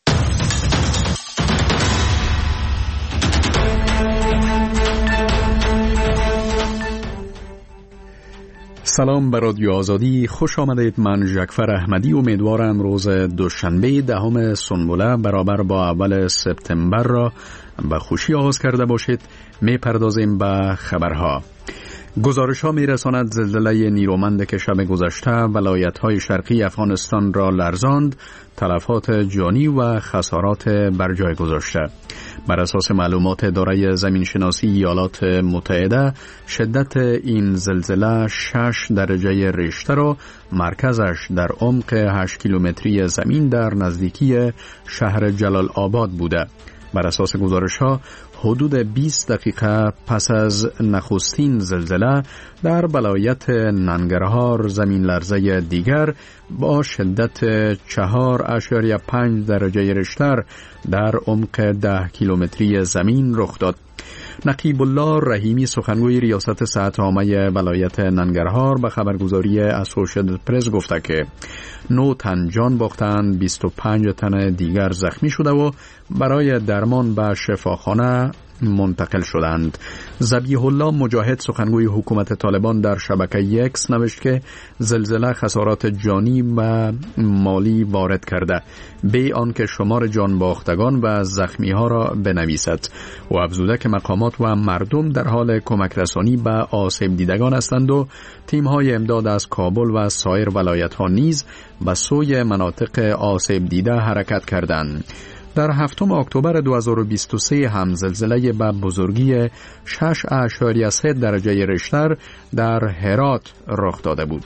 سلام به رادیو آزادی، خوش آمدید. من جعفر احمدی امیدوارم روز دوشنبه 10 سنبله برابر با اول سپتامبر را به خوشی آغاز کرده باشید. میپردازیم به خبرها. گزارش ها میرساند زلزله نیرومند که شب گذشته ولایت های شرقی افغانستان را لرزاند، تلفات جانی و خسارات بر جای گذاشته. بر اساس معلومات اداره زمینشناسی ایالات متحده، شدت این زلزله 6 درجه ریشتر و مرکزش در عمق 8 کیلومتری زمین در نزدیکی شهر جلال آباد بوده. بر اساس گزارش ها حدود 20 دقیقه پس از نخستین زلزله در ولایت ننگرهار زمین لرزه دیگر با شدت 4.5 درجه ریشتر در عمق 10 کیلومتری زمین رخ داد. نقیب الله رحیمی سخنگوی ریاست صحت عامه ولایت ننگرهار به خبرگزاری اسوشییتد پرس گفته که 9 تن جان باختند، 25 تن دیگر زخمی شده و برای درمان به شفاخانه منتقل شدند. ذبیح الله مجاهد سخنگوی حکومت طالبان در شبکه اکس نوشت که زلزله خسارات جانی و مالی وارد کرده، بی آنکه شمار جان باختگان و زخمی ها را بنویسد و افزوده که مقامات و مردم در حال کمک رسانی به آسیب دیدگان هستند و تیم های امداد از کابل و سایر ولایت ها نیز به سوی مناطق آسیب دیده حرکت کردند. در 7 اکتبر 2023 هم زلزله به بزرگی 6.3 درجه ریشتر در هرات رخ داده بود.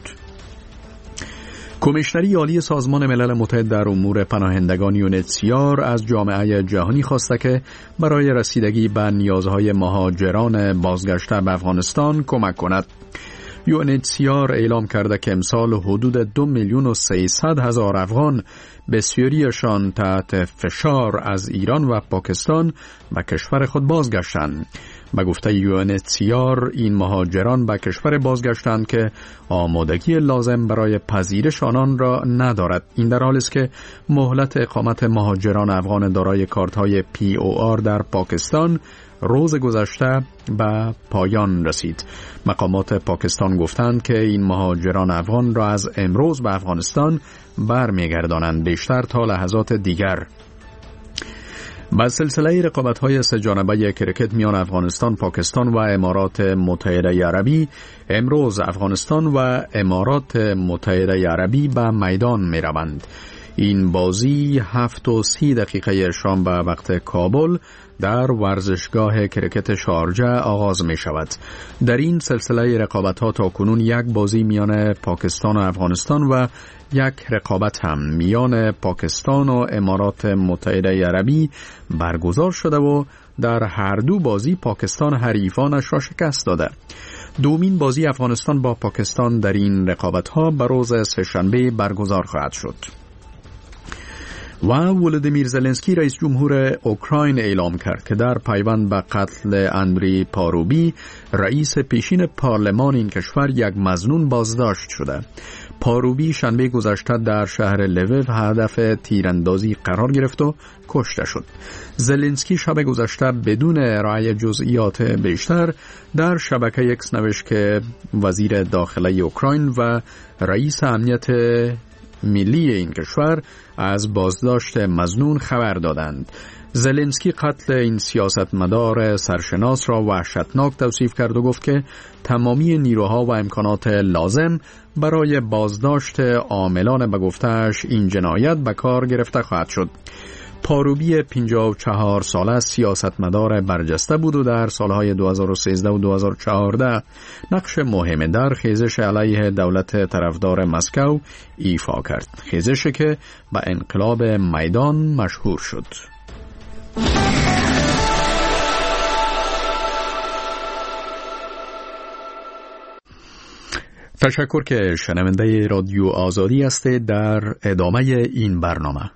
کمیشنری عالی سازمان ملل متحد در امور پناهندگان یونیتسیار از جامعه جهانی خواسته که برای رسیدگی به نیازهای مهاجران بازگشته به افغانستان کمک کند. یونیتسیار اعلام کرده که امسال حدود 2,300,000 افغان، بسیاریشان تحت فشار، از ایران و پاکستان به کشور خود بازگشتند. به گفته یونیتسیار این مهاجران به کشور بازگشتند که آمادگی لازم برای پذیرش آنان را ندارد. این در حالی است که مهلت اقامت مهاجران افغان دارای کارت‌های POR در پاکستان روز گذشته به پایان رسید. مقامات پاکستان گفتند که این مهاجران افغان را از امروز به افغانستان برمیگردانند، بیشتر تا لحظات دیگر. با سلسله رقابت‌های سه‌جانبه کرکت میان افغانستان، پاکستان و امارات متحده عربی، امروز افغانستان و امارات متحده عربی به میدان می‌روند. این بازی 7:30 شام به وقت کابل در ورزشگاه کرکت شارجه آغاز می شود. در این سلسله رقابت‌ها تاکنون یک بازی میان پاکستان و افغانستان و یک رقابت هم میان پاکستان و امارات متحده عربی برگزار شده و در هر دو بازی پاکستان حریفانش را شکست داده. دومین بازی افغانستان با پاکستان در این رقابت‌ها به روز سه‌شنبه برگزار خواهد شد. و ولودیمیر زلنسکی رئیس جمهور اوکراین اعلام کرد که در پیوند به قتل اندری پاروبی رئیس پیشین پارلمان این کشور یک مظنون بازداشت شده. پاروبی شنبه گذشته در شهر لویو هدف تیراندازی قرار گرفت و کشته شد. زلنسکی شب گذشته بدون ارائه جزئیات بیشتر در شبکه ایکس نوشت که وزیر داخله اوکراین و رئیس امنیت ملی این کشور از بازداشت مظنون خبر دادند. زلنسکی قتل این سیاستمدار سرشناس را وحشتناک توصیف کرد و گفت که تمامی نیروها و امکانات لازم برای بازداشت عاملان به گفته‌اش این جنایت به کار گرفته خواهد شد. پاروبی 54 ساله سیاستمدار برجسته بود و در سالهای 2013 و 2014 نقش مهم در خیزش علیه دولت طرفدار مسکو ایفا کرد. خیزشی که به انقلاب میدان مشهور شد. تشکر که شنونده رادیو آزادی هستید. در ادامه این برنامه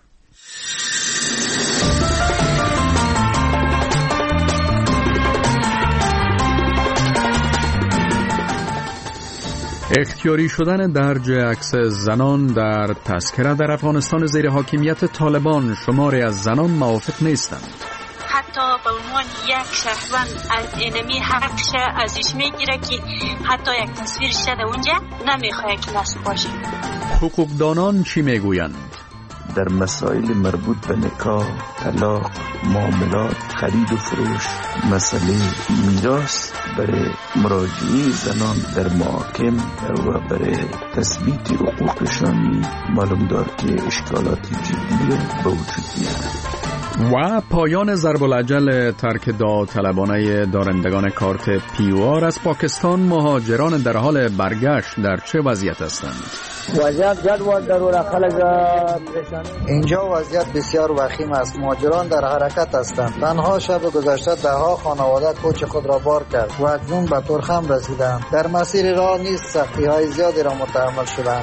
اختیاری شدن درج عکس زنان در تذکره در افغانستان زیر حاکمیت طالبان شماری از زنان موافق نیستند. حتی به عنوان یک شهروند از اینمی حقش ازش میگیره که حتی یک تصویر شده اونجا نمیخواه که نصب باشه. حقوقدانان چی میگویند؟ در مسائل مربوط به نکاح، طلاق، معاملات، خرید و فروش، مسئله میراث برای مراجعه زنان در محاکم و برای تثبیت حقوقشان معلوم دار که اشکالات جدی به وجود میاد. و پایان ضرب الاجل ترک داوطلبانه دارندگان کارت POR از پاکستان، مهاجران در حال برگشت در چه وضعیت هستند؟ وضعیت جدول در خلق اینجا وضعیت بسیار وخیم است. مهاجران در حرکت هستند. تنها شب گذشته دهها خانواده کوچ خود را بار کرد و اکنون به ترخم رسیدند. در مسیر راه نیز سختی‌های زیادی را متحمل شدند.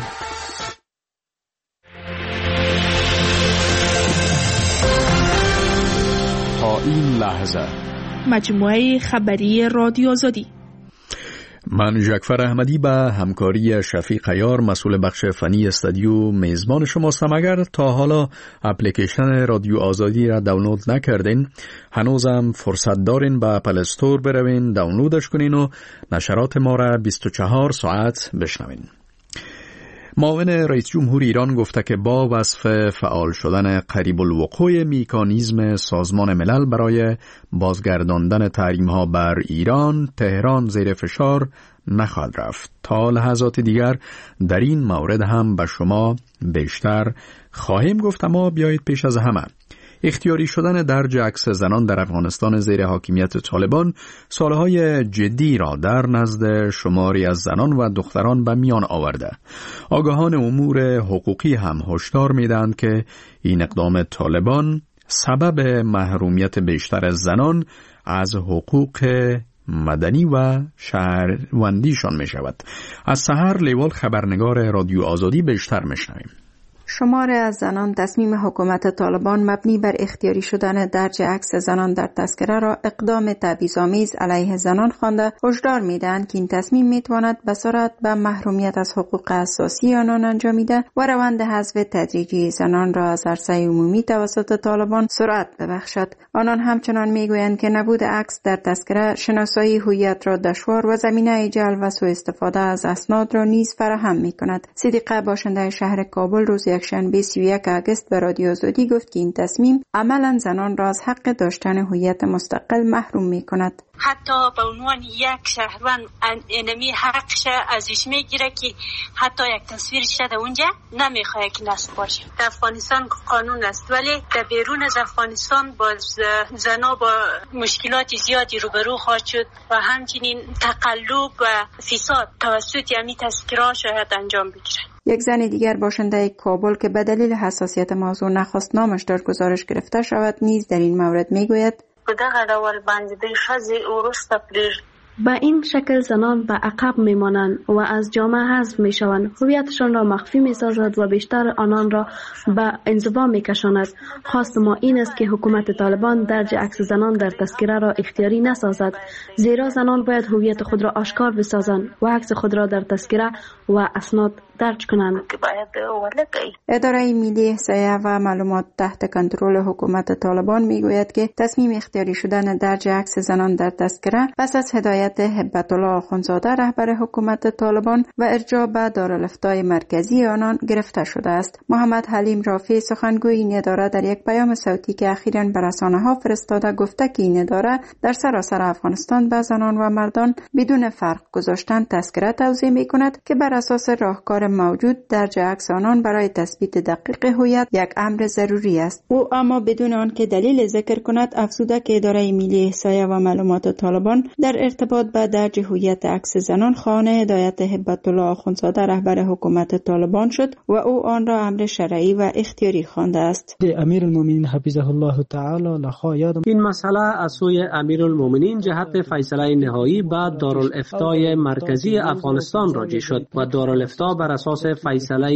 تا این لحظه مجموعه خبری رادیو آزادی. من جعفر احمدی به همکاری شفیق عیار مسئول بخش فنی استودیو میزبان شماستم. اگر تا حالا اپلیکیشن رادیو آزادی را دانلود نکردین، هنوزم فرصت دارین به اپل استور بروین، دانلودش کنین و نشرات ما را 24 ساعت بشنوین. معاون رئیس جمهور ایران گفته که با وصف فعال شدن قریب الوقوع مکانیزم سازمان ملل برای بازگرداندن تحریم‌ها بر ایران، تهران زیر فشار نخواهد رفت. تا لحظات دیگر در این مورد هم به شما بیشتر خواهیم گفت، اما بیایید پیش از همه اختیاری شدن درج عکس زنان در افغانستان زیر حاکمیت طالبان سالهای جدی را در نزد شماری از زنان و دختران به میان آورده. آگاهان امور حقوقی هم هشدار می‌دهند که این اقدام طالبان سبب محرومیت بیشتر از زنان از حقوق مدنی و شهروندیشان می شود. از سحر لیوال خبرنگار رادیو آزادی بیشتر می‌شنویم. شماری از زنان تصمیم حکومت طالبان مبنی بر اختیاری شدن درج عکس زنان در تذکره را اقدام تبعیض‌آمیز علیه زنان خوانده هشدار می‌دهند که این تصمیم می‌تواند بصورت به محرومیت از حقوق اساسی آنان انجامیده و روند حذف تدریجی زنان را از عرصه عمومی توسط طالبان سرعت ببخشد. آنان همچنان می‌گویند که نبود عکس در تذکره شناسایی هویت را دشوار و زمینه جلب و سوء استفاده از اسناد را نیز فراهم می‌کند. صدیقه باشنده شهر کابل روز یکشنبه 31 آگوست به رادیو آزادی گفت که این تصمیم عملاً زنان را از حق داشتن هویت مستقل محروم می‌کند. حتی به عنوان یک شهروند اینمی حقش ازش میگیره که حتی یک تصویر شده اونجا نمیخواه که نصب باشه. در افغانستان قانون است، ولی در بیرون از افغانستان باز زنا با مشکلات زیادی روبرو خواهد شد و همچنین تقلب و فساد توسط همین تذکره شاید انجام بگیره. یک زن دیگر باشنده کابل که به دلیل حساسیت موضوع نخواست نامش در گزارش گرفته شود نیز در این مورد میگوید به این شکل زنان به عقب میمانند و از جامعه حذف میشوند. هویتشان را مخفی میسازد و بیشتر آنان را به انزوا میکشاند. خواست ما این است که حکومت طالبان درج عکس زنان در تذکره را اختیاری نسازد، زیرا زنان باید هویت خود را آشکار بسازند و عکس خود را در تذکره و اسناد درج کنند که باید ولگی. اداره ملی احصایه و معلومات تحت کنترل حکومت طالبان میگوید که تصمیم اختیاری شدن درج عکس زنان در تذکره پس از هدایت هبت الله آخوندزاده رهبر حکومت طالبان و ارجاع به دارالفتای مرکزی آنان گرفته شده است. محمد حلیم رافی سخنگوی این اداره در یک پیام صوتی که اخیراً به رسانه‌ها فرستاده گفته که این اداره در سراسر افغانستان به زنان و مردان بدون فرق گذاشتن تذکره توزیع می‌کند که بر اساس راهکار موجود درج عکس آنان برای تثبیت دقیق هویت یک امر ضروری است. او اما بدون آنکه دلیل ذکر کند افزوده که اداره ملی احصایه و معلومات طالبان در ارتباط با درج هویت عکس زنان خانه هدایت هبت الله آخوندزاده رهبر حکومت طالبان شد و او آن را امر شرعی و اختیاری خوانده است. امیرالمومنین حفظه الله تعالی لخوا یادم این مسئله از سوی امیرالمومنین جهت فیصله نهایی بعد دارالفتای مرکزی افغانستان راجع شد و دارالفتا بر اساس فیصله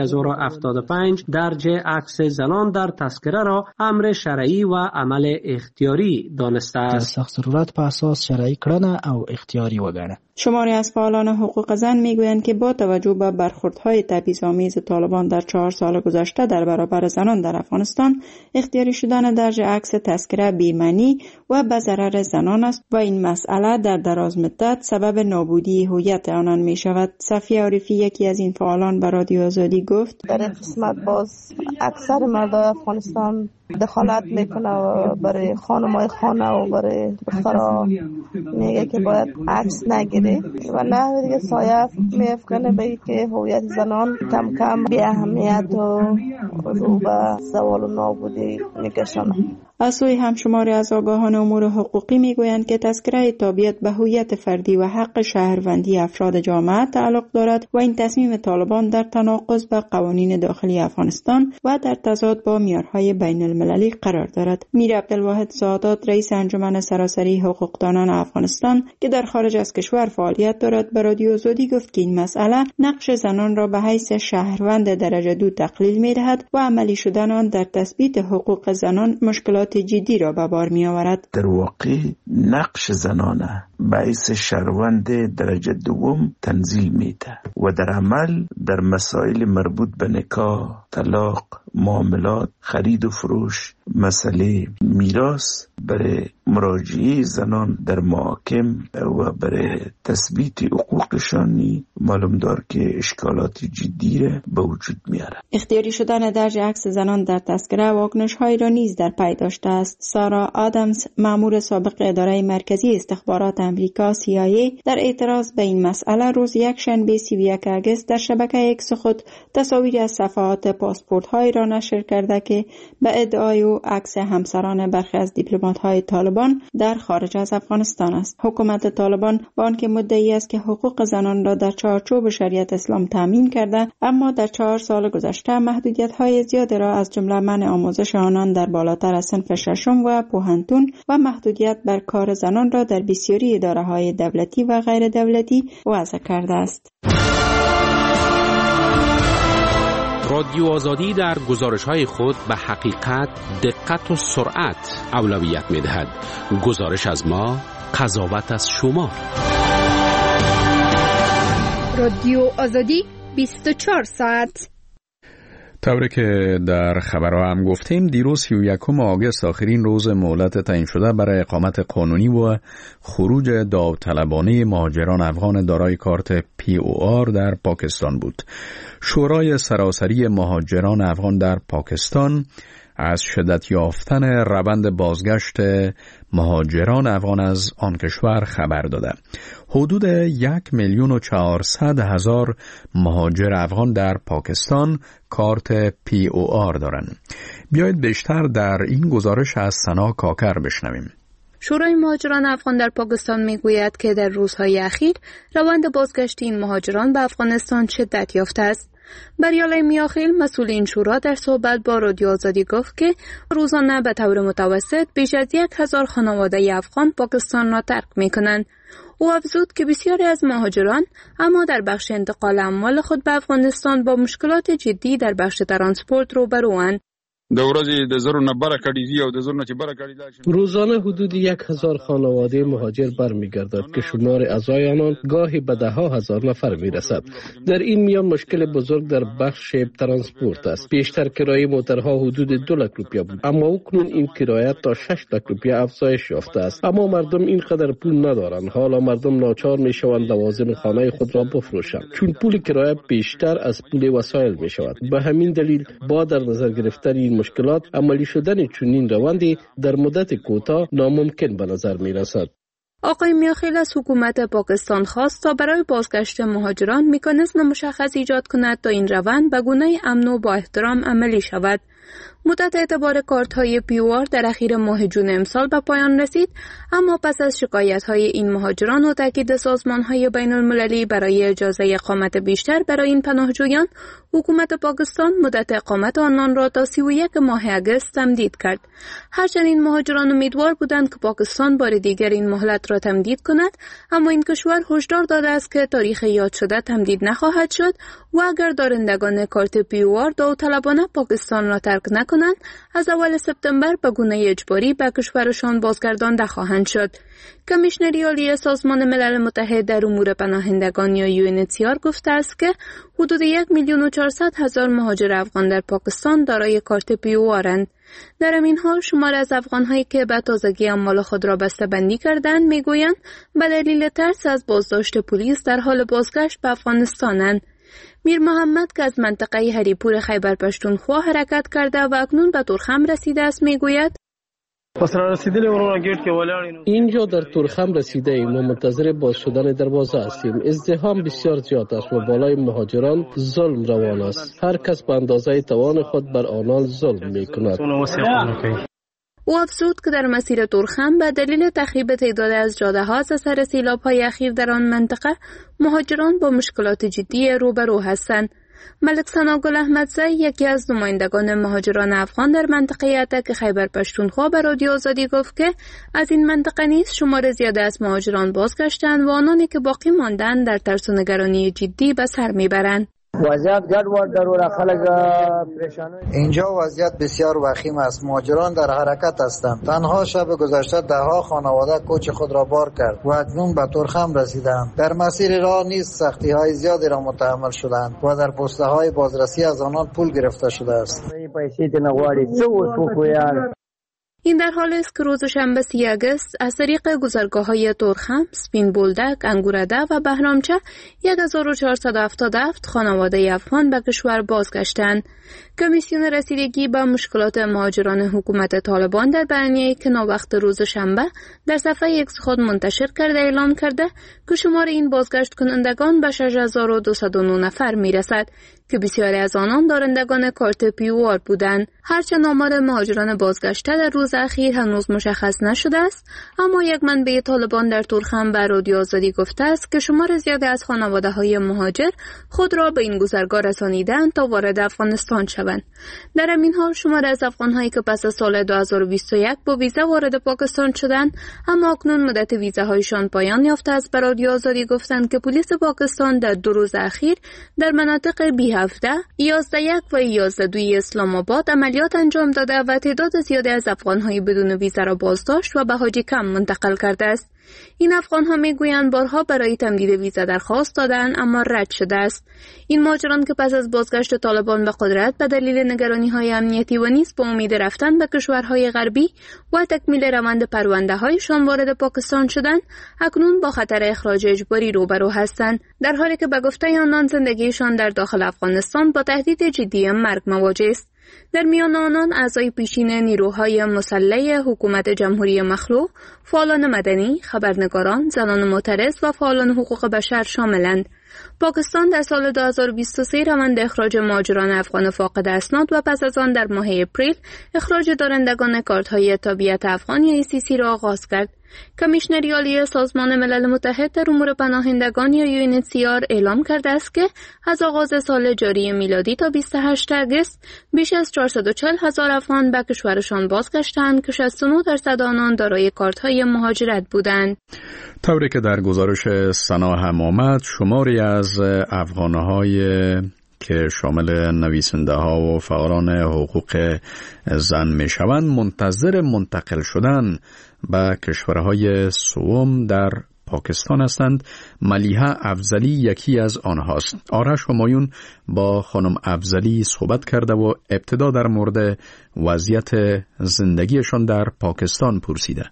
1075 درج عکس زنان در تذکره را امر شرعی و عمل اختیاری دانسته است. سخت ضرورت په اساس شرعی کړنه او اختیاری وګڼه. شماری از فعالان حقوق زن میگویند که با توجه به برخوردهای تبعیض‌آمیز طالبان در 4 سال گذشته در برابر زنان در افغانستان، اختیاری شدن درج عکس تذکره بی‌معنی و به ضرر زنان است و این مسئله در دراز مدت سبب نابودی هویت آنان می شود. صفیه عارفی یکی از این فعالان به رادیو آزادی گفت: در قسمت باز اکثر مردای افغانستان دخالت میکنه و برای خانمای خانه و برای دخترها میگه که باید عکس نگیره و نه دیگه سایه میفکنه به که هویت زنان کم کم بی اهمیت و رو به زوال و نابودی میکشنه. از سوی همشماری از آگاهان امور حقوقی میگویند که تذکره تابعیت به هویت فردی و حق شهروندی افراد جامعه تعلق دارد و این تصمیم طالبان در تناقض با قوانین داخلی افغانستان و در تضاد با معیارهای بین المللی قرار دارد. میر عبدالواحد سعادات رئیس انجمن سراسری حقوقدانان افغانستان که در خارج از کشور فعالیت دارد به رادیو آزادی گفت که این مسئله نقش زنان را به حیث شهروند درجه 2 تقلیل می‌دهد و عملی شدن آن در تثبیت حقوق زنان مشکلات جدی را به بار می آورد. در واقع نقش زنان به حیث شهروند درجه 2 تنزیل میده و در عمل در مسائل مربوط به نکاح، طلاق، معاملات، خرید و فروش، مسئله میراث برای مراجعه زنان در محاکم و برای تثبیت حقوقشانی معلوم دار که اشکالات جدی به وجود میاره. اختیاری شدن درج عکس زنان در تذکره واکنش‌هایی را نیز در پی داشته است. سارا آدمز مأمور سابق اداره مرکزی استخبارات آمریکا CIA در اعتراض به این مسئله روز یکشنبه 31 آگوست در شبکه ایکس خود تصاویری از صفحات پاسپورت‌های را نشر کرده که به ادعای او عکس همسران برخی از دیپلمات‌های طالبان در خارج از افغانستان است. حکومت طالبان با آنکه مدعی است که حقوق زنان را در چارچوب شریعت اسلام تامین کرده، اما در 4 سال گذشته محدودیت‌های زیادی را از جمله منع آموزش آنان در بالاتر از صنف ششم و پوهنتون و محدودیت بر کار زنان را در بسیاری اداره‌های دولتی و غیر دولتی وضع کرده است. رادیو آزادی در گزارش‌های خود به حقیقت، دقت و سرعت اولویت می‌دهد. گزارش از ما، قضاوت از شما. رادیو آزادی 24 ساعت. طوری که در خبرها هم گفتیم، دیروز 31 آگوست آخرین روز مهلت تعیین شده برای اقامت قانونی و خروج داوطلبانه مهاجران افغان دارای کارت POR در پاکستان بود. شورای سراسری مهاجران افغان در پاکستان از شدت یافتن روند بازگشت مهاجران افغان از آن کشور خبر داده. حدود 1,400,000 مهاجر افغان در پاکستان کارت POR دارند. بیایید بیشتر در این گزارش از سنا کاکر بشنویم. شورای مهاجران افغان در پاکستان میگوید که در روزهای اخیر روند بازگشت این مهاجران به افغانستان شدت یافته است. بریاله میاخیل مسئول این شورا در صحبت با رادیو آزادی گفت که روزانه به طور متوسط بیش از 1,000 خانواده افغان پاکستان را ترک میکنند. او افزود که بسیاری از مهاجران اما در بخش انتقال اموال خود به افغانستان با مشکلات جدی در بخش ترانسپورت روبروند. د ورځې د زرو نه بره کړي دي او د زرو نه چې بره کړي دا روزانه حدود 1000 خانواده مهاجر برمیگردد که شمار اعضای آنان گاهی به ده ها هزار نفر میرسد. در این میان مشکل بزرگ در بخش ترانسپورت است. پیشتر کرایه موترها حدود 2 لک روپیه بود، اما اکنون این کرایه تا 6 لک روپیه افزایش یافته است. اما مردم اینقدر پول ندارند. حالا مردم ناچار میشوند لوازم خانه خود را بفروشند، چون پول کرایه بیشتر از پول وسایل میشود. به همین دلیل با در نظر گرفتن این مشکلات، عملی شدن چنین روندی در مدت کوتاه ناممکن به نظر میرسد. آقای میاخیل از حکومت پاکستان خواست تا برای بازگشت مهاجران مکانیزم مشخص ایجاد کند تا این روند به گونه امن و با احترام عملی شود. مدت اعتبار کارت‌های پیوار در اخیر ماه جون امسال به پایان رسید، اما پس از شکایت‌های این مهاجران و تاکید سازمان‌های بین‌المللی برای اجازه اقامت بیشتر برای این پناهجویان، حکومت پاکستان مدت اقامت آنان را تا 31 ماه اگست تمدید کرد. هرچند این مهاجران امیدوار بودند که پاکستان بار دیگر این مهلت را تمدید کند، اما این کشور هشدار داده است که تاریخ یاد شده تمدید نخواهد شد و اگر دارندگان کارت پیوار داوطلبانه پاکستان را ترک نکنند، از اول سپتامبر به گونه اجباری به کشورشان بازگردانده خواهند شد. کمیشنری عالی سازمان ملل متحد در امور پناهندگان یا UNHCR گفته است که حدود 1,400,000 مهاجر افغان در پاکستان دارای کارت پیوارند. در این حال شمار از افغان‌هایی که به تازگی اموال خود را بسته‌بندی کردند میگویند به دلیل ترس از بازداشت پلیس در حال بازگشت به افغانستانند. میر محمد که از منطقه هریپور خیبر پشتونخوا حرکت کرده و اکنون به تورخم رسیده است میگوید اینجا در تورخم رسیده ایم و منتظر باز شدن دروازه هستیم. ازدحام بسیار زیاد است و بالای مهاجران ظلم روان است. هر کس به اندازه توان خود بر آنان ظلم می کند. او افزود که در مسیر تورخم به دلیل تخریب تعداد از جاده‌ها از اثر سیلاب‌های اخیر در آن منطقه مهاجران با مشکلات جدی روبرو هستند. ملک ثناگل احمدزی یکی از نمایندگان مهاجران افغان در منطقه اتک خیبر پشتونخوا به رادیو آزادی گفت که از این منطقه نیز شمار زیاده از مهاجران بازگشتند و آنانی که باقی ماندند در ترس و نگرانی جدی به سر میبرند. وضعیت گډوډ در خلک پریشان. اینجا وضعیت بسیار وخیم است. مهاجران در حرکت هستند. تنها شب گذشته ده ها خانواده کوچ خود را بار کرد و اکنون به تورخم رسیدند. در مسیر راه نیز سختی های زیادی را متحمل شدند و در پسته های بازرسی از آنان پول گرفته شده است. این در حالی است که روز شنبه 30 اگست از طریق گذرگاه‌های تورخم، سپین بولدک، انگورده و بهرامچه 1477 خانواده افغان به کشور بازگشتند. کمیسیون رسیدگی به مشکلات مهاجران حکومت طالبان در بیانیه‌ای که ناوقت روز شنبه در صفحه ایکس خود منتشر کرده اعلام کرده که شمار این بازگشت کنندگان به 6209 نفر میرسد که بسیاری از آنان دارندگان کارت پیوار بودند. هرچند آمار مهاجران بازگشته در روز اخیر هنوز مشخص نشده است، اما یک منبع طالبان در تورخم به رادیو آزادی گفته است که شمار زیادی از خانواده‌های مهاجر خود را به این گذرگاه رسانیدند تا وارد افغانستان شوند. در همین حال شمار از افغان‌هایی که پس از سال 2021 با ویزا وارد پاکستان شدند، اما اکنون مدت ویزاهایشان پایان یافته است، به رادیو آزادی گفتند که پلیس پاکستان در 2 روز اخیر در مناطق B17، 11-1 و 11-2 اسلام آباد عملیات انجام داده و تعداد زیادی از افغان‌های بدون ویزا را بازداشت و به حاجی کم منتقل کرده است. این افغان‌ها میگویند بارها برای تمدید ویزا درخواست دادند اما رد شده است. این مهاجران که پس از بازگشت طالبان به قدرت به دلیل نگرانی‌های امنیتی و نیز با امید رفتن به کشورهای غربی و تکمیل روند پرونده‌هایشان وارد پاکستان شدند، اکنون با خطر اخراج اجباری روبرو هستند، در حالی که به گفته آنان زندگیشان در داخل افغانستان با تهدید جدی مرگ مواجه است. در میان آنان اعضای پیشین نیروهای مسلح حکومت جمهوری مخلوع، فعالان مدنی، خبرنگاران، زنان معترض و فعالان حقوق بشر شاملند. پاکستان در سال 2023 روند اخراج مهاجران افغان فاقد اسناد و پس از آن در ماه اپریل اخراج دارندگان کارت‌های تابعیت افغان یا ECC را آغاز کرد. کمیشنری عالی سازمان ملل متحد در امور پناهندگان یا UNHCR اعلام کرده است که از آغاز سال جاری میلادی تا 28 اگست بیش از 440,000 افغان به کشورشان بازگشتند که 69% آنان دارای کارت‌های مهاجرت بودند. طوری که در گزارش سنا هم آمد، شماری از افغان‌های که شامل نویسنده ها و فعالان حقوق زن می شوند منتظر منتقل شدن به کشورهای سوم در پاکستان هستند. ملیحه افضلی یکی از آنهاست. آرش همایون با خانم افضلی صحبت کرده و ابتدا در مورد وضعیت زندگیشان در پاکستان پرسیده.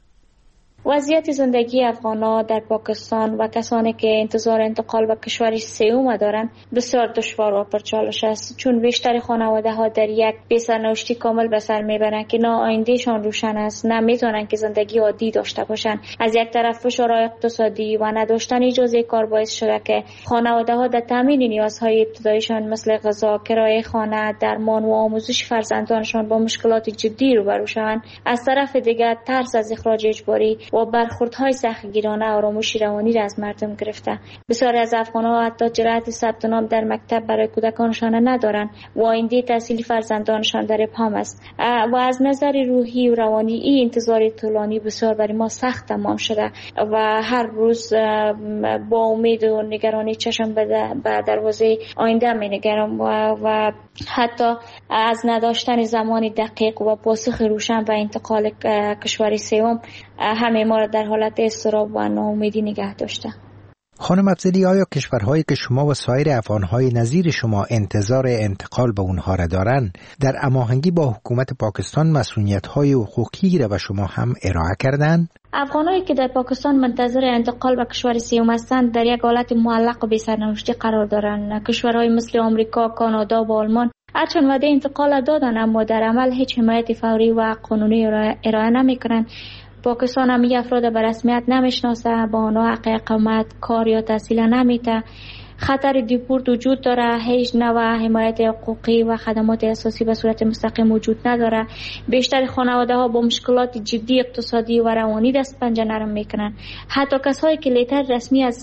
وضعیت زندگی افغان‌ها در پاکستان و کسانی که انتظار انتقال به کشور سوم دارند بسیار دشوار و پرچالش است، چون بیشتر خانواده‌ها در یک بی‌سرنوشتی کامل به سر میبرند که نه آیندهشان روشن است، نه میتونن که زندگی عادی داشته باشند. از یک طرف فشار اقتصادی و نداشتن اجازه کار باعث شده که خانواده‌ها در تامین نیازهای ابتداییشان مثل غذا، کرایه خانه، درمان و آموزش فرزندانشان با مشکلات جدی روبرو شوند. از طرف دیگر ترس از اخراج اجباری و برخوردهای سختگیرانه آرامشی روانی را از مردم گرفته. بسیاری از افغان‌ها حتی جرأت ثبت نام در مکتب برای کودکانشان ندارند و آینده تحصیلی فرزندانشان در ابهام است. و از نظر روحی و روانی این انتظار طولانی بسیار برای ما سخت تمام شده و هر روز با امید و نگرانی چشم به دروازه آینده می‌نگرم و حتی از نداشتن زمان دقیق و پاسخ روشن و انتقال کشور سوم همه ما را در حالت اضطراب و ناامیدی نگه داشته. خانم افضلی، آیا کشورهایی که شما و سایر افغانهای نظیر شما انتظار انتقال به اونها را دارند در هماهنگی با حکومت پاکستان مسئولیت‌های حقوقی را به شما هم ارائه کردند؟ افغانایی که در پاکستان منتظر انتقال به کشور سوم هستند در یک حالت معلق و بی‌سرنوشتی قرار دارند. کشورهای مثل آمریکا، کانادا و آلمان هرچند وعده انتقال دادند اما در عمل هیچ حمایت فوری و قانونی ارائه نمی‌کنند. پاکستان هم افراد به رسمیت نمیشناسه، با آنها حق اقامت، کار یا تحصیل نمیده. خطر دیپورت وجود داره، هیچ نوع حمایت حقوقی و خدمات اساسی به صورت مستقیم وجود نداره. بیشتر خانواده ها با مشکلات جدی اقتصادی و روانی دست پنجه نرم میکنن. حتی کسایی که لیتر رسمی از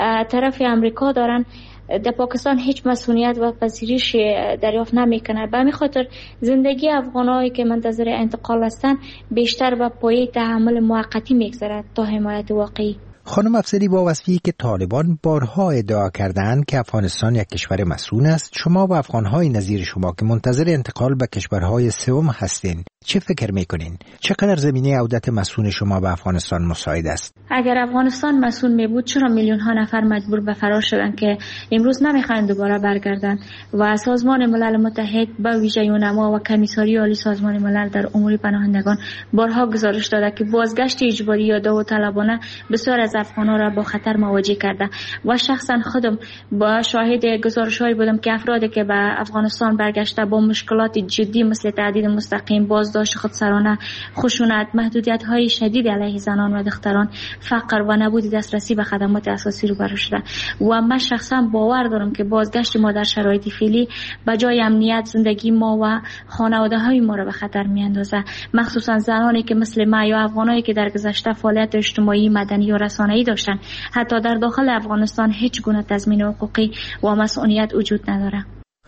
طرف امریکا دارن در پاکستان هیچ مسئولیت و پذیرش دریافت نمیکنه. به همین خاطر زندگی افغانایی که منتظر انتقال هستند بیشتر به پایه تحمل موقتی میگذرد تا حمایت واقعی. خانم افضلی، با وصفی که طالبان بارها ادعا کردند که افغانستان یک کشور مسئول است، شما و افغانهای نظیر شما که منتظر انتقال به کشورهای سوم هستین چه فکر میکنین؟ چقدر زمینه عودت مسئول شما به افغانستان مساعد است؟ اگر افغانستان مسئول می بود چرا میلیون ها نفر مجبور به فرار شدند که امروز نمیخواهند دوباره برگردند؟ و سازمان ملل متحد به ویژه یونما و کمیساری عالی سازمان ملل در امور پناهندگان بارها گزارش داده که بازگشت اجباری یا داوطلبانه بسیار از افغانان را با خطر مواجه کرده و شخصا خودم با شاهد گزارش‌هایی بودم که افرادی که به افغانستان برگشته با مشکلات جدی مثل تهدید مستقیم، بازداشت خودسرانه، خشونت، محدودیت‌های شدید علیه زنان و دختران، فقر و نبود دسترسی به خدمات اساسی روبرو شده و من شخصا باور دارم که بازگشت ما در شرایط فعلی به جای امنیت زندگی ما و خانواده‌های ما را به خطر می‌اندازه، مخصوصا زنانی که مثل ما یا افغانایی که در گذشته فعالیت اجتماعی، مدنی و رسانه‌ای داشتن. حتی در داخل افغانستان هیچ گونه تضمین حقوقی و مسئولیت وجود نداره.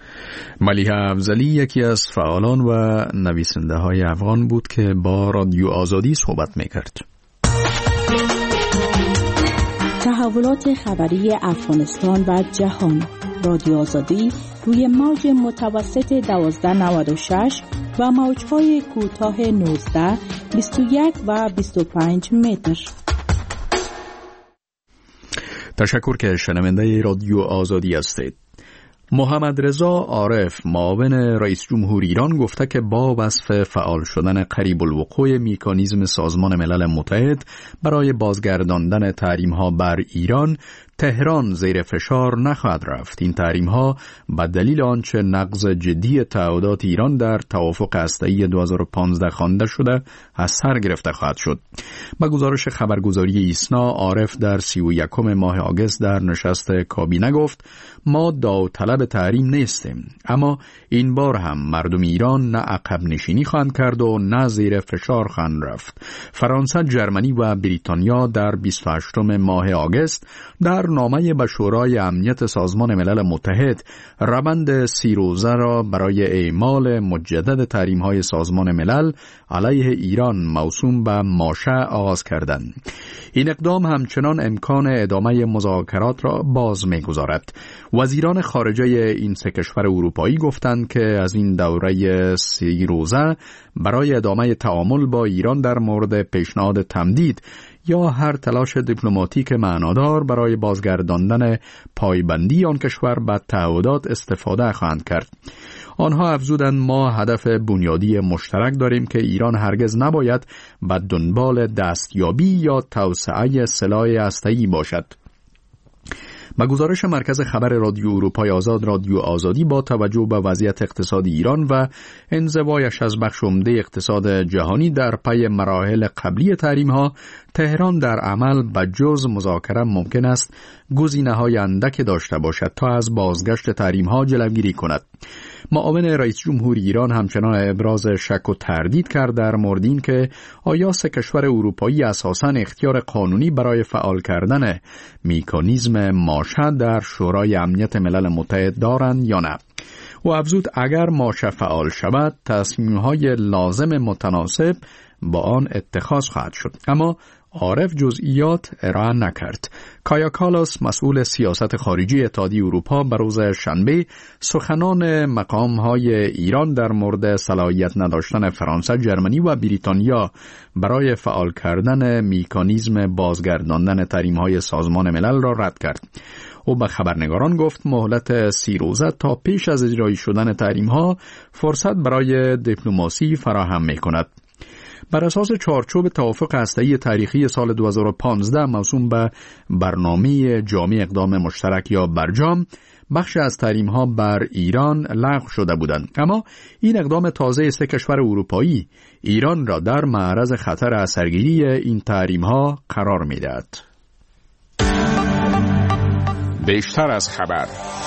ملیحه افضلی یکی از فعالان و نویسنده های افغان بود که با رادیو آزادی صحبت میکرد. تحولات خبری افغانستان و جهان. رادیو آزادی روی موج متوسط 1296 و موجهای کوتاه 19، 21 و 25 متر. تشکر که شنونده رادیو آزادی هستید. محمد رضا عارف، معاون رئیس جمهور ایران، گفته که با وصف فعال شدن قریب الوقوع مکانیزم سازمان ملل متحد برای بازگرداندن تحریم‌ها بر ایران، تهران زیر فشار نخواهد رفت. این تحریم‌ها به دلیل آنچه نقض جدی تعهدات ایران در توافق هسته‌ای 2015 خوانده شده از سر گرفته خواهد شد. با گزارش خبرگزاری ایسنا، عارف در 31 ماه آگوست در نشست کابینه گفت: ما داوطلب تحریم نیستیم، اما این بار هم مردم ایران نه عقب نشینی خواهند کرد و نه زیر فشار خواهند رفت. فرانسه، جرمنی و بریتانیا در 28 ماه آگوست در نامه به شورای امنیت سازمان ملل متحد روند 30 روزه را برای اعمال مجدد تحریم‌های سازمان ملل علیه ایران موسوم به ماشه آغاز کردند. این اقدام همچنان امکان ادامه مذاکرات را باز می‌گذارد. وزیران خارجه های این سه کشور اروپایی گفتند که از این دوره 3 روزه برای ادامه تعامل با ایران در مورد پیشنهاد تمدید یا هر تلاش دیپلماتیک معنادار برای بازگرداندن پایبندی آن کشور به تعهدات استفاده خواهند کرد. آنها افزودند ما هدف بنیادی مشترک داریم که ایران هرگز نباید به دنبال دستیابی یا توسعه سلاح هسته‌ای باشد. با گزارش مرکز خبر رادیو اروپای آزاد، رادیو آزادی با توجه به وضعیت اقتصادی ایران و انزوایش از بخش عمده اقتصاد جهانی در پی مراحل قبلی تحریم‌ها، تهران در عمل به جز مذاکره ممکن است گزینه‌های اندک داشته باشد تا از بازگشت تحریم‌ها جلوگیری کند. معاون رئیس جمهور ایران همچنان ابراز شک و تردید کرد در مورد این که آیا سه کشور اروپایی اساساً اختیار قانونی برای فعال کردن مکانیزم ماشه در شورای امنیت ملل متحد دارند یا نه. و افزود اگر ماشه فعال شود تصمیم‌های لازم متناسب با آن اتخاذ خواهد شد. اما عارف جزئیات ارائه نکرد. کایا کالاس مسئول سیاست خارجی اتحادیه اروپا به روز شنبه سخنان مقام‌های ایران در مورد صلاحیت نداشتن فرانسه، جرمنی و بریتانیا برای فعال کردن مکانیزم بازگرداندن تحریم‌های سازمان ملل را رد کرد. او به خبرنگاران گفت مهلت 30 روزه تا پیش از اجرایی شدن تحریم‌ها فرصت برای دیپلماسی فراهم می‌کند. بر اساس چارچوب توافق هسته‌ای تاریخی سال 2015 موسوم به برنامه جامع اقدام مشترک یا برجام، بخش از تحریم‌ها بر ایران لغو شده بودند. اما این اقدام تازه سه کشور اروپایی ایران را در معرض خطر اثرگیری این تحریم‌ها قرار می‌دهد. بیشتر از خبر.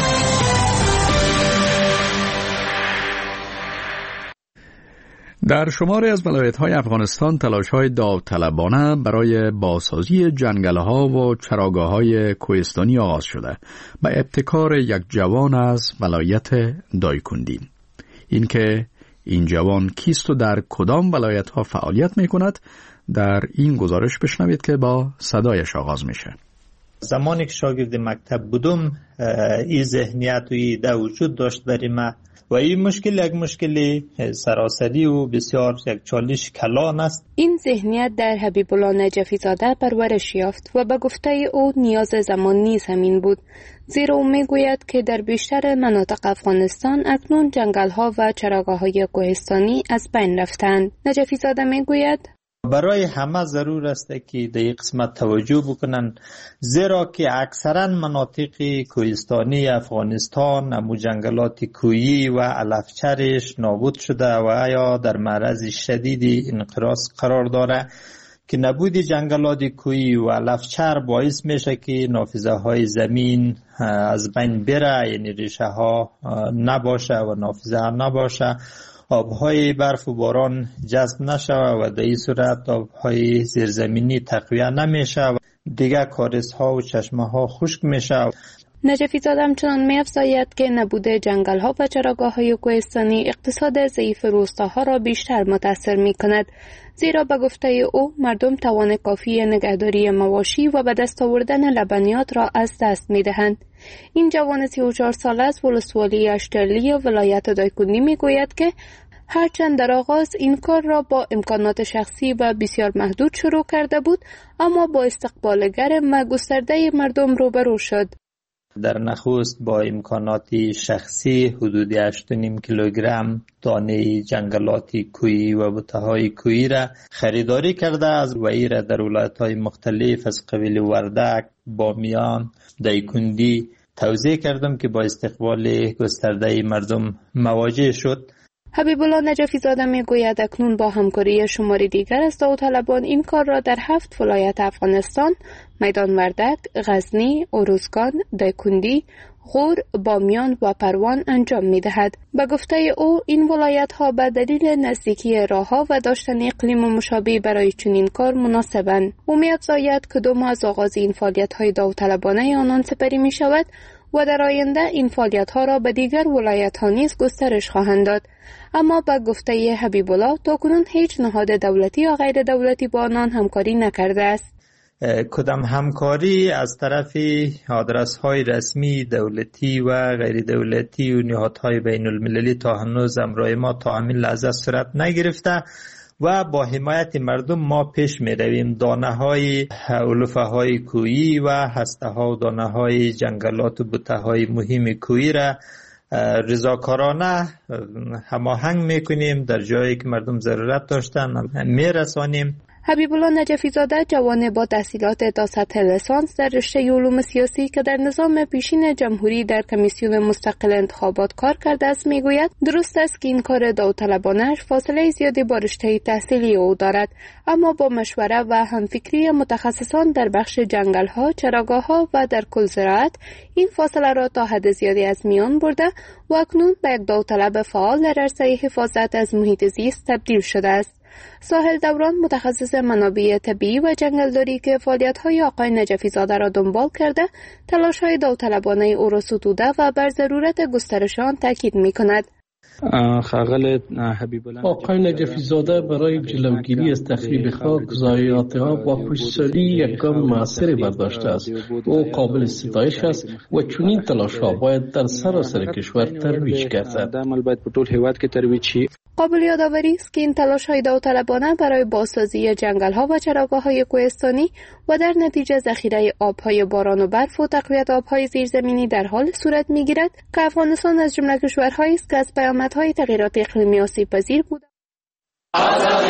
در شماری از ولایت‌های افغانستان تلاش‌های داوطلبانه برای بازسازی جنگل‌ها و چراگاه‌های کوهستانی آغاز شده با ابتکار یک جوان از ولایت دایکندی. اینکه این جوان کیست و در کدام ولایت‌ها فعالیت می‌کند در این گزارش بشنوید که با صدایش آغاز میشه. زمانی که شاگرد مکتب بودم این ذهنیت و ایده وجود داشت برای من و این مشکل یک مشکل سراسری و بسیار یک چالش کلان است. این ذهنیت در حبیب الله نجفی زاده پرورش یافت و به گفته او نیاز زمان نیز همین بود، زیرا او میگوید که در بیشتر مناطق افغانستان اکنون جنگل‌ها و چراگاه‌های کوهستانی از بین رفتند. نجفی زاده میگوید برای همه ضرور است که در این قسمت توجه بکنن، زیرا که اکثرا مناطق کوهستانی افغانستان امو جنگلات کوهی و علفچرش نابود شده و یا در معرض شدید انقراض قرار داره که نبود جنگلات کوهی و علفچر باعث میشه که نافذه های زمین از بین بره، یعنی ریشه ها نباشه و نافذه نباشه، آبهای برف و باران جذب نشه و در این صورت آبهای زیرزمینی تقویه نمیشه و دیگه کارزها و چشمه ها خشک میشه. نجفی زاده همچنان می‌افزاید که نبود جنگل‌ها و چراگاه‌های کوهستانی اقتصاد ضعیف روستاها را بیشتر متاثر می‌کند، زیرا به گفته او مردم توان کافی نگهداری مواشی و به دست آوردن لبنیات را از دست می‌دهند. این جوان 34 ساله از ولسوالی اشترلی ولایت دایکندی می‌گوید که هرچند در آغاز این کار را با امکانات شخصی و بسیار محدود شروع کرده بود، اما با استقبال گرم و گسترده مردم روبرو شد. در نخست با امکانات شخصی حدود 8.5 کیلوگرم دانه جنگلات کوهی و بوته‌های کوهی را خریداری کرده از وی را در ولایت‌های مختلف از قبیل وردک، بامیان، دایکندی توزیع کردم که با استقبال گسترده مردم مواجه شد. حبیب الله نجفی زاده میگوید اکنون با همکاری شماری دیگر از داوطلبان این کار را در 7 ولایت افغانستان، میدان وردک، غزنی، اروزگان، دایکندی، غور، بامیان و پروان انجام می‌دهد. به گفته او این ولایت‌ها به دلیل نزدیکی راه‌ها و داشتن اقلیم مشابه برای چنین کار مناسبند. او می‌افزاید که 2 ماه از آغاز این فعالیت‌های داوطلبانه آنان سپری می‌شود و در آینده این فعالیت‌ها را به دیگر ولایت‌ها نیز گسترش خواهند داد. اما به گفته حبیب الله تاکنون هیچ نهاد دولتی یا غیر دولتی با آنان همکاری نکرده است. کدام همکاری از طرف آدرس های رسمی دولتی و غیر دولتی و نهادهای بین المللی تا هنوز امرای ما تا همین لحظه صورت نگرفته و با حمایت مردم ما پیش می رویم. دانه های علوفه های کویی و هسته ها و دانه های جنگلات و بوته های مهم کویی را رضاکارانه هماهنگ میکنیم، در جایی که مردم ضرورت داشتن میرسانیم. حبیب الله نجفی زاده جوان با تحصیلات تا سطح لیسانس در رشته علوم سیاسی که در نظام پیشین جمهوری در کمیسیون مستقل انتخابات کار کرده است میگوید درست است که این کار داوطلبانه‌اش فاصله زیادی با رشته تحصیلی او دارد، اما با مشوره و همفکری متخصصان در بخش جنگل‌ها، چراگاه‌ها و در کل زراعت این فاصله را تا حد زیادی از میان برده و اکنون به یک داوطلب فعال در عرصه حفاظت از محیط زیست تبدیل شده است. ساحل دوران متخصص منابع طبیعی و جنگلداری که فعالیت‌های آقای نجفی زاده را دنبال کرده، تلاش‌های داوطلبانه او را ستوده و بر ضرورت گسترش آن تاکید می‌کند. آقای نجفی زاده برای جلوگیری از تخریب خاک، ضایعات آب و خشکسالی یک گام موثری برداشته است. او قابل ستایش است و چنین تلاش‌ها باید در سراسر کشور ترویج گردد. قابل یادآوری است که این تلاش‌های داوطلبانه برای بازسازی جنگل‌ها و چراگاه‌های کوهستانی و در نتیجه ذخیره آب‌های باران و برف و تقویت آب‌های زیرزمینی در حال صورت می‌گیرد که افغانستان از جمله کشورهایی است که از پیامدهای تغییرات اقلیمی آسیب‌پذیر بوده.